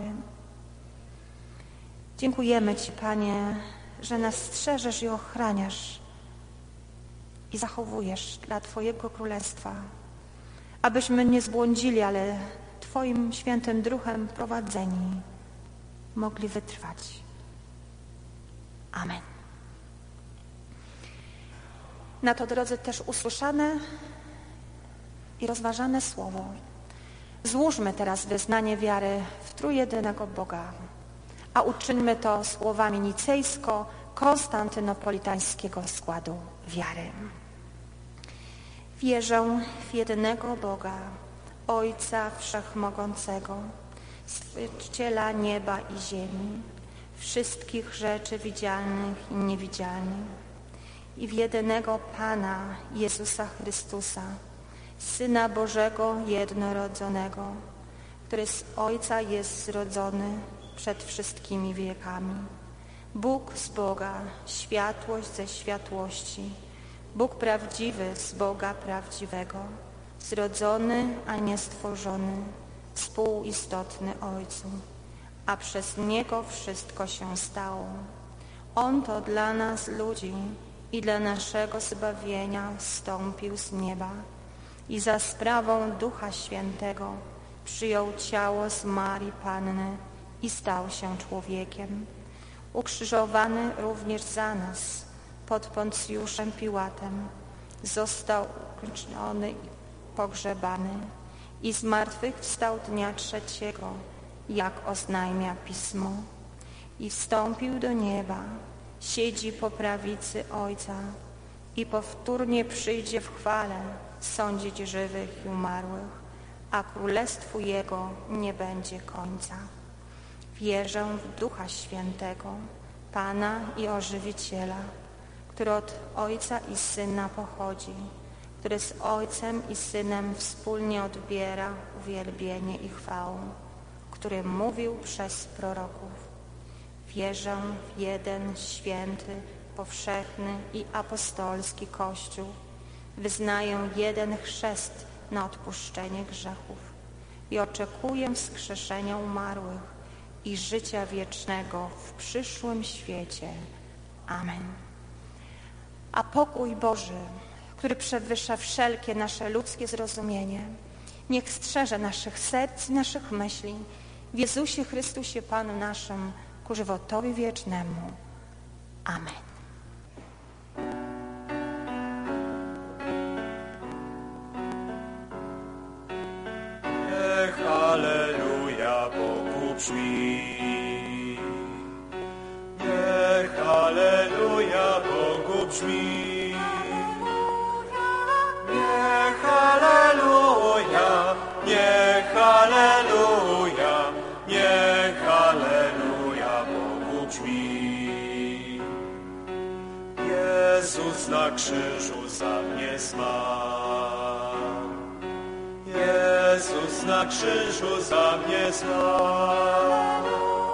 Dziękujemy Ci, Panie, że nas strzeżesz i ochraniasz i zachowujesz dla Twojego Królestwa, abyśmy nie zbłądzili, ale Twoim świętym Duchem prowadzeni mogli wytrwać. Amen. Na to, drodzy, też usłyszane i rozważane słowo. Złóżmy teraz wyznanie wiary w trójjedynego Boga, a uczyńmy to słowami nicejsko-konstantynopolitańskiego składu wiary. Wierzę w jedynego Boga, Ojca Wszechmogącego, Stworzyciela nieba i ziemi, wszystkich rzeczy widzialnych i niewidzialnych, i w jedynego Pana Jezusa Chrystusa, Syna Bożego jednorodzonego, który z Ojca jest zrodzony przed wszystkimi wiekami. Bóg z Boga, światłość ze światłości, Bóg prawdziwy z Boga prawdziwego, zrodzony, a nie stworzony, współistotny Ojcu, a przez Niego wszystko się stało. On to dla nas ludzi i dla naszego zbawienia zstąpił z nieba i za sprawą Ducha Świętego przyjął ciało z Marii Panny i stał się człowiekiem. Ukrzyżowany również za nas pod Poncjuszem Piłatem, został ukrzyżowany i pogrzebany i zmartwychwstał dnia trzeciego, jak oznajmia Pismo. I wstąpił do nieba, siedzi po prawicy Ojca i powtórnie przyjdzie w chwale sądzić żywych i umarłych, a królestwu Jego nie będzie końca. Wierzę w Ducha Świętego, Pana i Ożywiciela, który od Ojca i Syna pochodzi, który z Ojcem i Synem wspólnie odbiera uwielbienie i chwałę, który mówił przez proroków. Wierzę w jeden święty, powszechny i apostolski Kościół. Wyznaję jeden chrzest na odpuszczenie grzechów i oczekuję wskrzeszenia umarłych i życia wiecznego w przyszłym świecie. Amen. A pokój Boży, który przewyższa wszelkie nasze ludzkie zrozumienie, niech strzeże naszych serc i naszych myśli w Jezusie Chrystusie Panu naszym ku żywotowi wiecznemu. Amen. Niech Alleluja Bogu brzmi. Niech Alleluja Bogu brzmi. Niech Alleluja, niech Alleluja, niech Alleluja Bogu brzmi. Jezus na krzyżu za mnie zmarł. Jezus na krzyżu za mnie zmarł.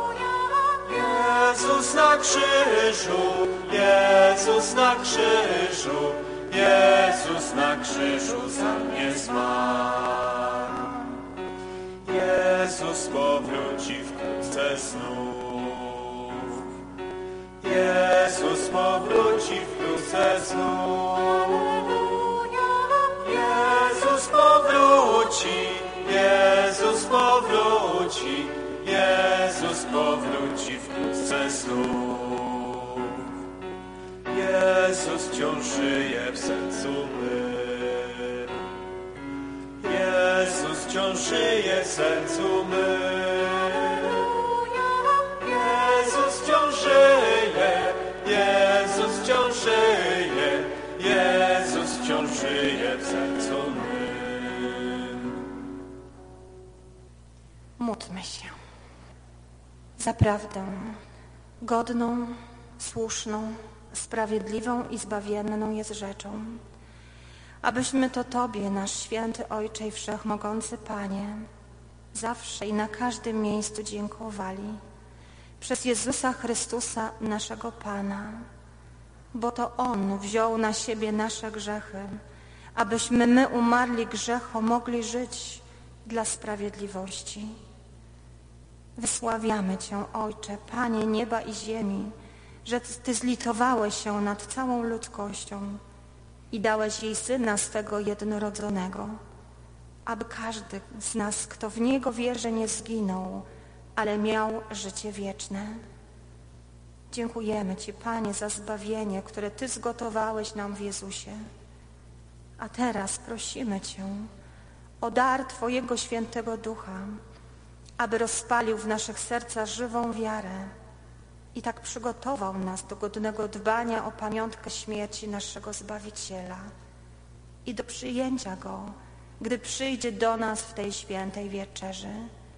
Jezus na krzyżu, Jezus na krzyżu, Jezus na krzyżu za mnie zmarł. Jezus powróci wkrótce znów. Jezus powróci wkrótce znów. Jezus powróci, Jezus powróci, Jezus powróci wkrótce znów. Jezus wciąż żyje w sercu mym. Jezus wciąż żyje w sercu mym. Jezus wciąż żyje, Jezus wciąż żyje, Jezus wciąż żyje w sercu mym. Módlmy się. Zaprawdę godną, słuszną, sprawiedliwą i zbawienną jest rzeczą, abyśmy to Tobie, nasz święty Ojcze i wszechmogący Panie, zawsze i na każdym miejscu dziękowali przez Jezusa Chrystusa, naszego Pana, bo to On wziął na siebie nasze grzechy, abyśmy my umarli grzechom mogli żyć dla sprawiedliwości. Wysławiamy Cię, Ojcze, Panie nieba i ziemi, że Ty zlitowałeś się nad całą ludzkością i dałeś jej Syna swego jednorodzonego, aby każdy z nas, kto w Niego wierzy, nie zginął, ale miał życie wieczne. Dziękujemy Ci, Panie, za zbawienie, które Ty zgotowałeś nam w Jezusie. A teraz prosimy Cię o dar Twojego Świętego Ducha, aby rozpalił w naszych sercach żywą wiarę i tak przygotował nas do godnego dbania o pamiątkę śmierci naszego Zbawiciela i do przyjęcia Go, gdy przyjdzie do nas w tej świętej wieczerzy.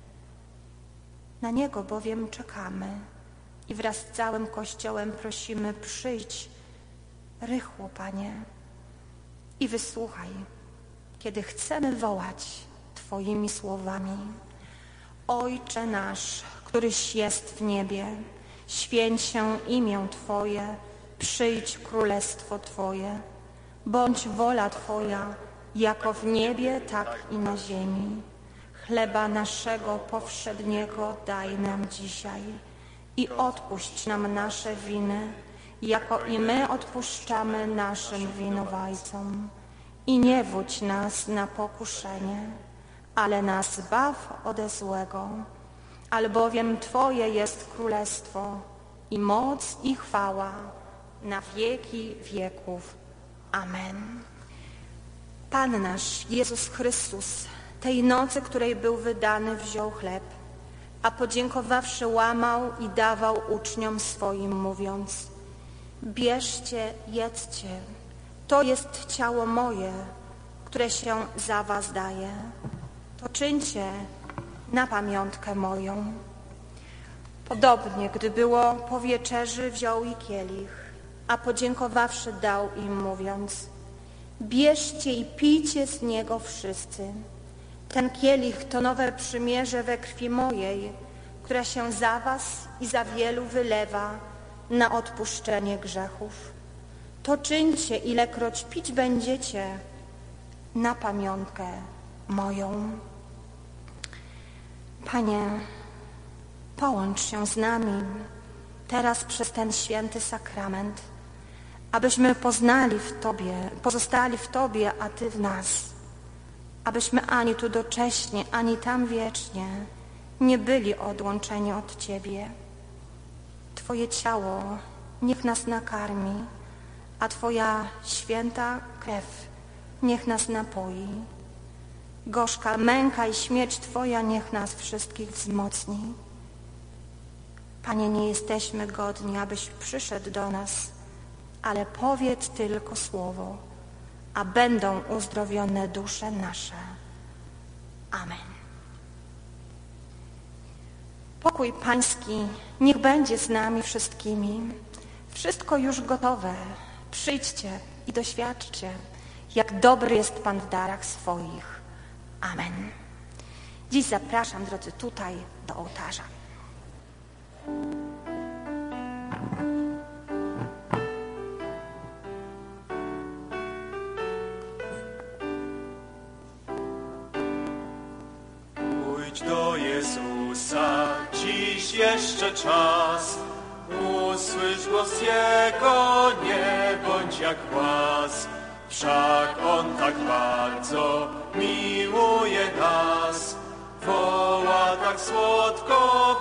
Na Niego bowiem czekamy i wraz z całym Kościołem prosimy: przyjdź rychło, Panie, i wysłuchaj, kiedy chcemy wołać Twoimi słowami. Ojcze nasz, któryś jest w niebie, święć się imię Twoje, przyjdź królestwo Twoje, bądź wola Twoja, jako w niebie, tak i na ziemi. Chleba naszego powszedniego daj nam dzisiaj i odpuść nam nasze winy, jako i my odpuszczamy naszym winowajcom. I nie wódź nas na pokuszenie, ale nas zbaw ode złego. Albowiem Twoje jest królestwo i moc i chwała na wieki wieków. Amen. Pan nasz Jezus Chrystus Tej nocy, której był wydany, wziął chleb, a podziękowawszy łamał i dawał uczniom swoim, mówiąc: bierzcie, jedzcie, to jest ciało moje, które się za was daje. To czyńcie na pamiątkę moją. Podobnie, gdy było po wieczerzy, wziął i kielich, a podziękowawszy dał im, mówiąc: bierzcie i pijcie z niego wszyscy. Ten kielich to nowe przymierze we krwi mojej, która się za was i za wielu wylewa na odpuszczenie grzechów. To czyńcie, ilekroć pić będziecie, na pamiątkę moją. Panie, połącz się z nami teraz przez ten święty sakrament, abyśmy poznali w Tobie, pozostali w Tobie, a Ty w nas, abyśmy ani tu docześnie, ani tam wiecznie nie byli odłączeni od Ciebie. Twoje ciało niech nas nakarmi, a Twoja święta krew niech nas napoi. Gorzka męka i śmierć Twoja niech nas wszystkich wzmocni. Panie, nie jesteśmy godni, abyś przyszedł do nas, ale powiedz tylko słowo, a będą uzdrowione dusze nasze. Amen. Pokój Pański niech będzie z nami wszystkimi. Wszystko już gotowe. Przyjdźcie i doświadczcie, jak dobry jest Pan w darach swoich. Amen. Dziś zapraszam, drodzy, tutaj do ołtarza. Pójdź do Jezusa, dziś jeszcze czas. Usłysz głos Jego, nie bądź jak głaz. Wszak On tak bardzo miłuje nas, woła tak słodko: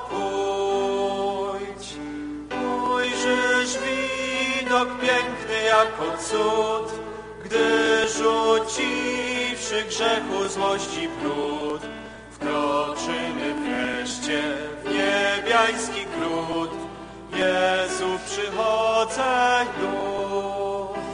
pójdź. Ujrzysz widok piękny jako cud, gdy rzuciwszy grzechu złości brud, wkroczymy wreszcie w niebiański gród. Jezu, przychodzę już.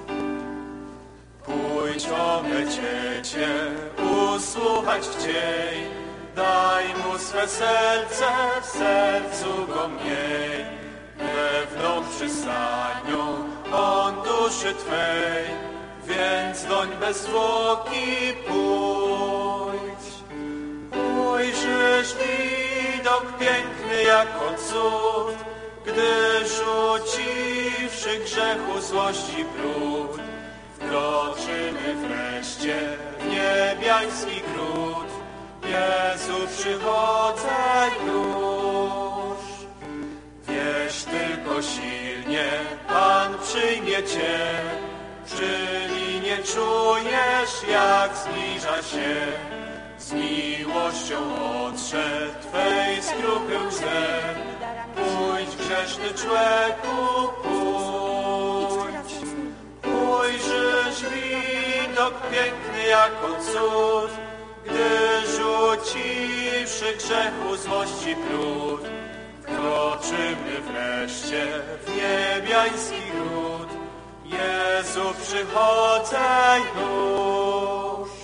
Pójdź, o me dziecię, usłuchać chciej, daj mu swe serce, w sercu go miej. Pewną przystanią on duszy Twej, więc doń bez zwłoki pójdź. Ujrzysz widok piękny jako cud, gdy rzuciwszy grzechu złości brud, wkroczymy wreszcie w niebiański gród. Jezu, przychodzę już. Wierz tylko silnie, Pan przyjmie Cię. Przy linie czujesz, jak zbliża się. Z miłością odszedł Twej skruchy łzę. Pójdź, grzeszny człowieku, pójdź. Ujrzysz widok piękny jako cud, gdy rzuciwszy grzechu złości brud, wkroczymy wreszcie w niebiański gród. Jezu, przychodzę już.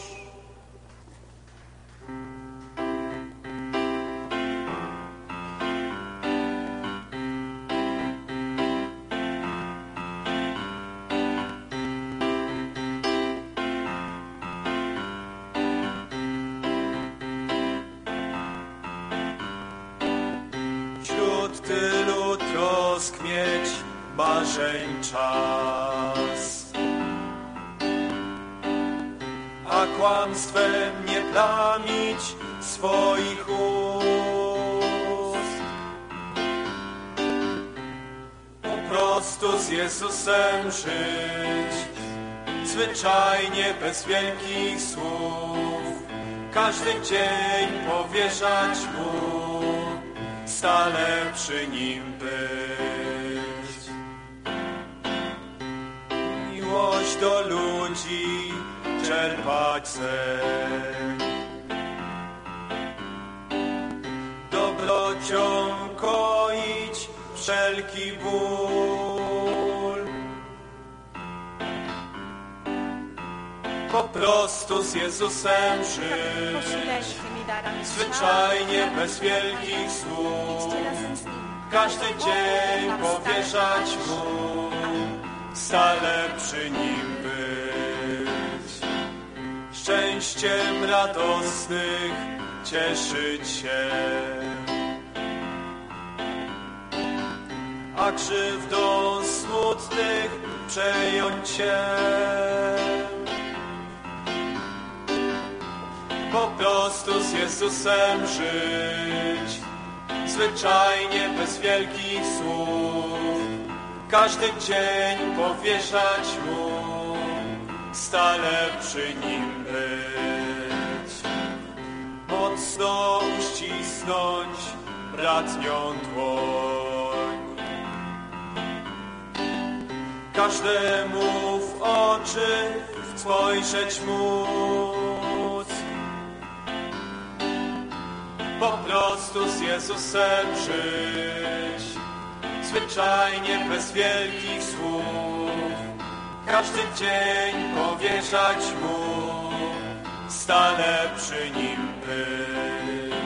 Tylu trosk mieć marzeń czas, a kłamstwem nie plamić swoich ust. Po prostu z Jezusem żyć, zwyczajnie bez wielkich słów, każdy dzień powierzać Mu, stale przy Nim być. Miłość do ludzi czerpać sen, ciąkoić wszelki ból. Po prostu z Jezusem żyć, zwyczajnie bez wielkich słów, każdy dzień powierzać Mu, stale przy Nim być. Szczęściem radosnych cieszyć się, a krzywdą smutnych przejąć się. Po prostu z Jezusem żyć, zwyczajnie bez wielkich słów, każdy dzień powierzać Mu, stale przy Nim być. Mocno uścisnąć bratnią dłoń, każdemu w oczy spojrzeć móc. Po prostu z Jezusem żyć, zwyczajnie bez wielkich słów, każdy dzień powierzać Mu, stale przy Nim być.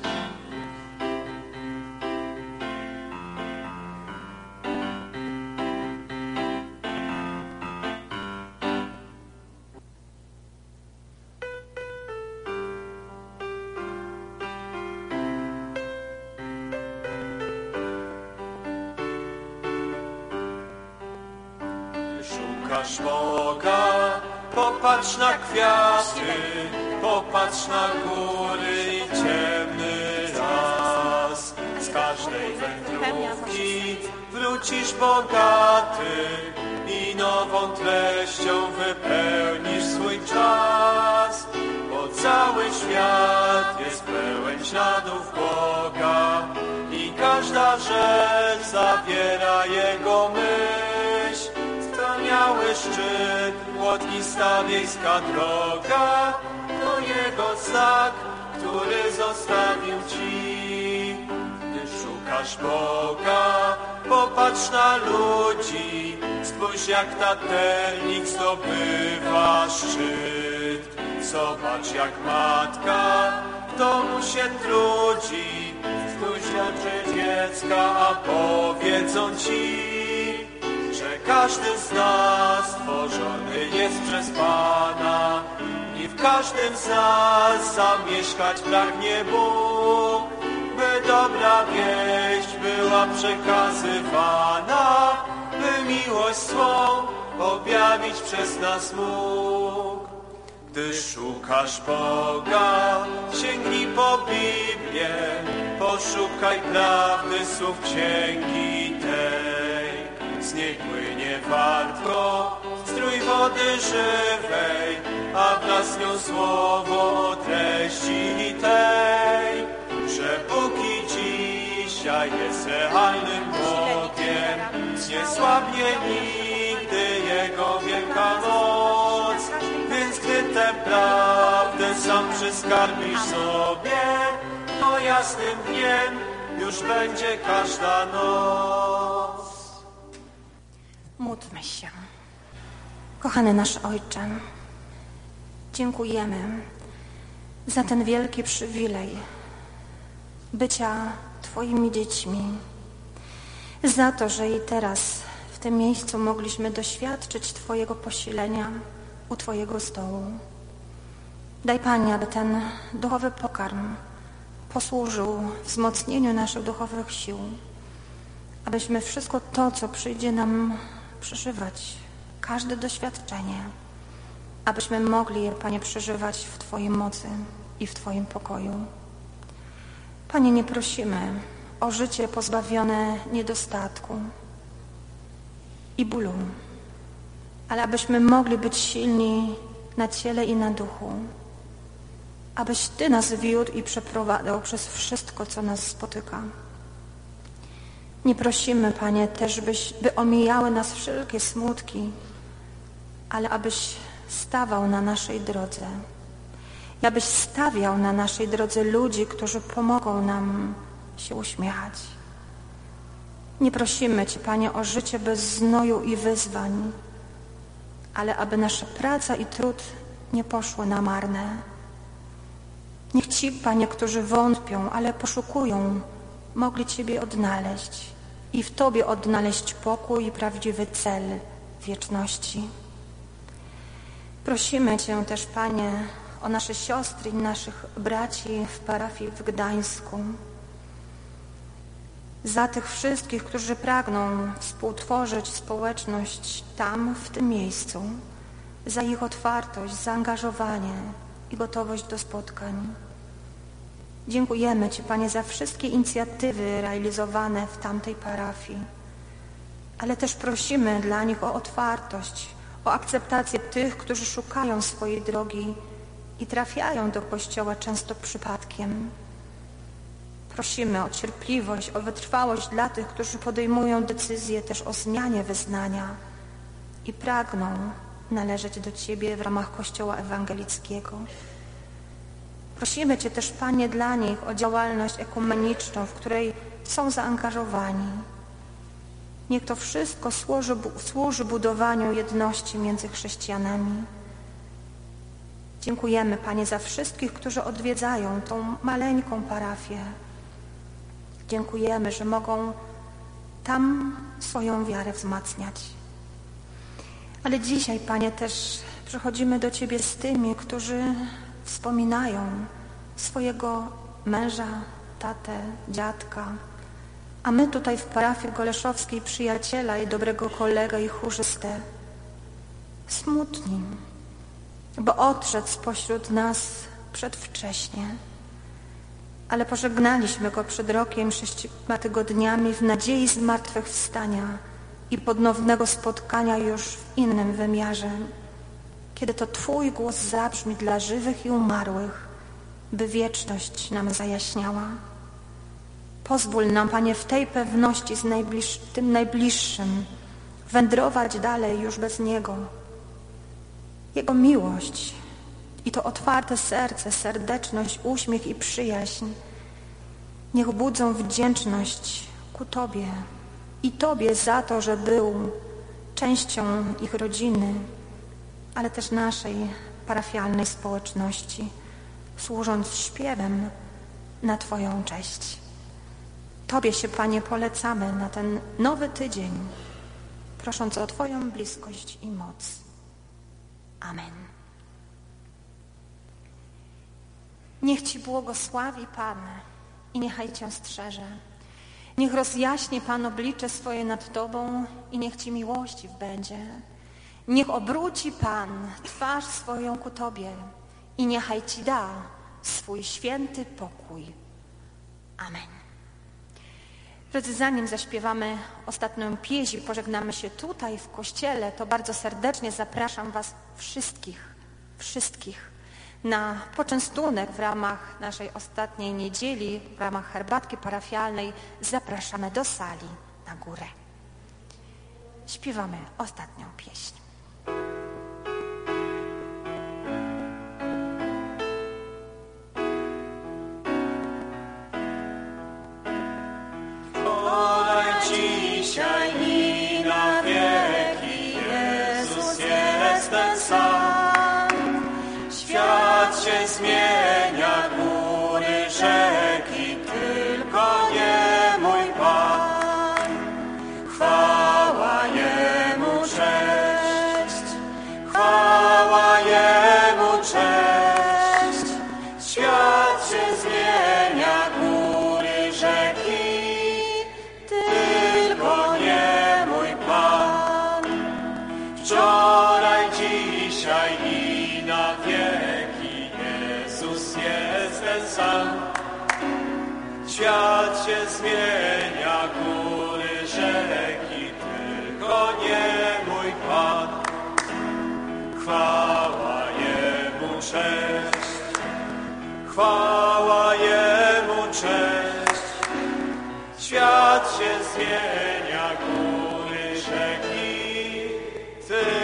Szukasz Boga, popatrz na kwiaty, popatrz na góry i ciemny las. Z każdej wędrówki wrócisz bogaty i nową treścią wypełnisz swój czas. Bo cały świat jest pełen śladów Boga i każda rzecz zawiera Jego myśl. Wspaniały szczyt, błotnista wiejska droga, to Jego znak, który zostawił Ci. Gdy szukasz Boga, popatrz na ludzi, spójrz jak taternik zdobywa szczyt. Zobacz jak matka w domu się trudzi, spójrz w oczy dziecka, a powiedzą Ci, że każdy z nas stworzony jest przez Pana i w każdym z nas zamieszkać pragnie Bóg, by dobra wieść była przekazywana, by miłość swą objawić przez nas mógł. Gdy szukasz Boga, sięgnij po Biblię, poszukaj prawdy słów księgi tej. Z niej płynie wartko, strój wody żywej, a wraz z nią słowo o treści tej, że póki dzisiaj jest realnym Bogiem, nie słabnie nigdy Jego wielka moc. Więc gdy tę prawdę sam przyskarbisz sobie, to jasnym dniem już będzie każda noc. Módlmy się. Kochany nasz Ojcze, dziękujemy za ten wielki przywilej bycia Twoimi dziećmi, za to, że i teraz w tym miejscu mogliśmy doświadczyć Twojego posilenia u Twojego stołu. Daj, Panie, aby ten duchowy pokarm posłużył wzmocnieniu naszych duchowych sił, abyśmy wszystko to, co przyjdzie nam przeżywać, każde doświadczenie, abyśmy mogli je, Panie, przeżywać w Twojej mocy i w Twoim pokoju. Panie, nie prosimy o życie pozbawione niedostatku i bólu, ale abyśmy mogli być silni na ciele i na duchu, abyś Ty nas wiódł i przeprowadzał przez wszystko, co nas spotyka. Nie prosimy, Panie, też, by omijały nas wszelkie smutki, ale abyś stawał na naszej drodze. I abyś stawiał na naszej drodze ludzi, którzy pomogą nam się uśmiechać. Nie prosimy Cię, Panie, o życie bez znoju i wyzwań, ale aby nasza praca i trud nie poszły na marne. Niech ci, Panie, którzy wątpią, ale poszukują, mogli Ciebie odnaleźć i w Tobie odnaleźć pokój i prawdziwy cel wieczności. Prosimy Cię też, Panie, o nasze siostry i naszych braci w parafii w Gdańsku, za tych wszystkich, którzy pragną współtworzyć społeczność tam, w tym miejscu, za ich otwartość, zaangażowanie i gotowość do spotkań. Dziękujemy Ci, Panie, za wszystkie inicjatywy realizowane w tamtej parafii, ale też prosimy dla nich o otwartość, o akceptację tych, którzy szukają swojej drogi i trafiają do Kościoła często przypadkiem. Prosimy o cierpliwość, o wytrwałość dla tych, którzy podejmują decyzje też o zmianie wyznania i pragną należeć do Ciebie w ramach Kościoła ewangelickiego. Prosimy Cię też, Panie, dla nich o działalność ekumeniczną, w której są zaangażowani. Niech to wszystko służy budowaniu jedności między chrześcijanami. Dziękujemy, Panie, za wszystkich, którzy odwiedzają tą maleńką parafię. Dziękujemy, że mogą tam swoją wiarę wzmacniać. Ale dzisiaj, Panie, też przychodzimy do Ciebie z tymi, którzy wspominają swojego męża, tatę, dziadka, a my tutaj w parafii goleszowskiej przyjaciela i dobrego kolegę i chórzystę. Smutni, bo odszedł spośród nas przedwcześnie, ale pożegnaliśmy go przed rokiem 6 tygodniami w nadziei zmartwychwstania i ponownego spotkania już w innym wymiarze, kiedy to Twój głos zabrzmi dla żywych i umarłych, by wieczność nam zajaśniała. Pozwól nam, Panie, w tej pewności tym najbliższym wędrować dalej już bez Niego. Jego miłość i to otwarte serce, serdeczność, uśmiech i przyjaźń niech budzą wdzięczność ku Tobie i Tobie za to, że był częścią ich rodziny, ale też naszej parafialnej społeczności, służąc śpiewem na Twoją cześć. Tobie się, Panie, polecamy na ten nowy tydzień, prosząc o Twoją bliskość i moc. Amen. Niech Ci błogosławi Pan i niechaj Cię strzeże. Niech rozjaśni Pan oblicze swoje nad Tobą i niech Ci miłościw będzie. Niech obróci Pan twarz swoją ku Tobie i niechaj Ci da swój święty pokój. Amen. Drodzy, zanim zaśpiewamy ostatnią pieśń, pożegnamy się tutaj w kościele, to bardzo serdecznie zapraszam Was wszystkich na poczęstunek w ramach naszej ostatniej niedzieli, w ramach herbatki parafialnej. Zapraszamy do sali na górę. Śpiewamy ostatnią pieśń. Dzisiaj i na wieki Jezus jest ten sam. Świat się zmienia, góry, rzeki, tylko nie mój Pan. Chwała Jemu, cześć, chwała Jemu, cześć. Świat się zmienia, góry, rzeki, wczoraj, dzisiaj i na wieki Jezus jest ten sam. Świat się zmienia, góry, rzeki, tylko nie mój Pan. Chwała Jemu, cześć, chwała Jemu, cześć. Świat się zmienia, góry, rzeki,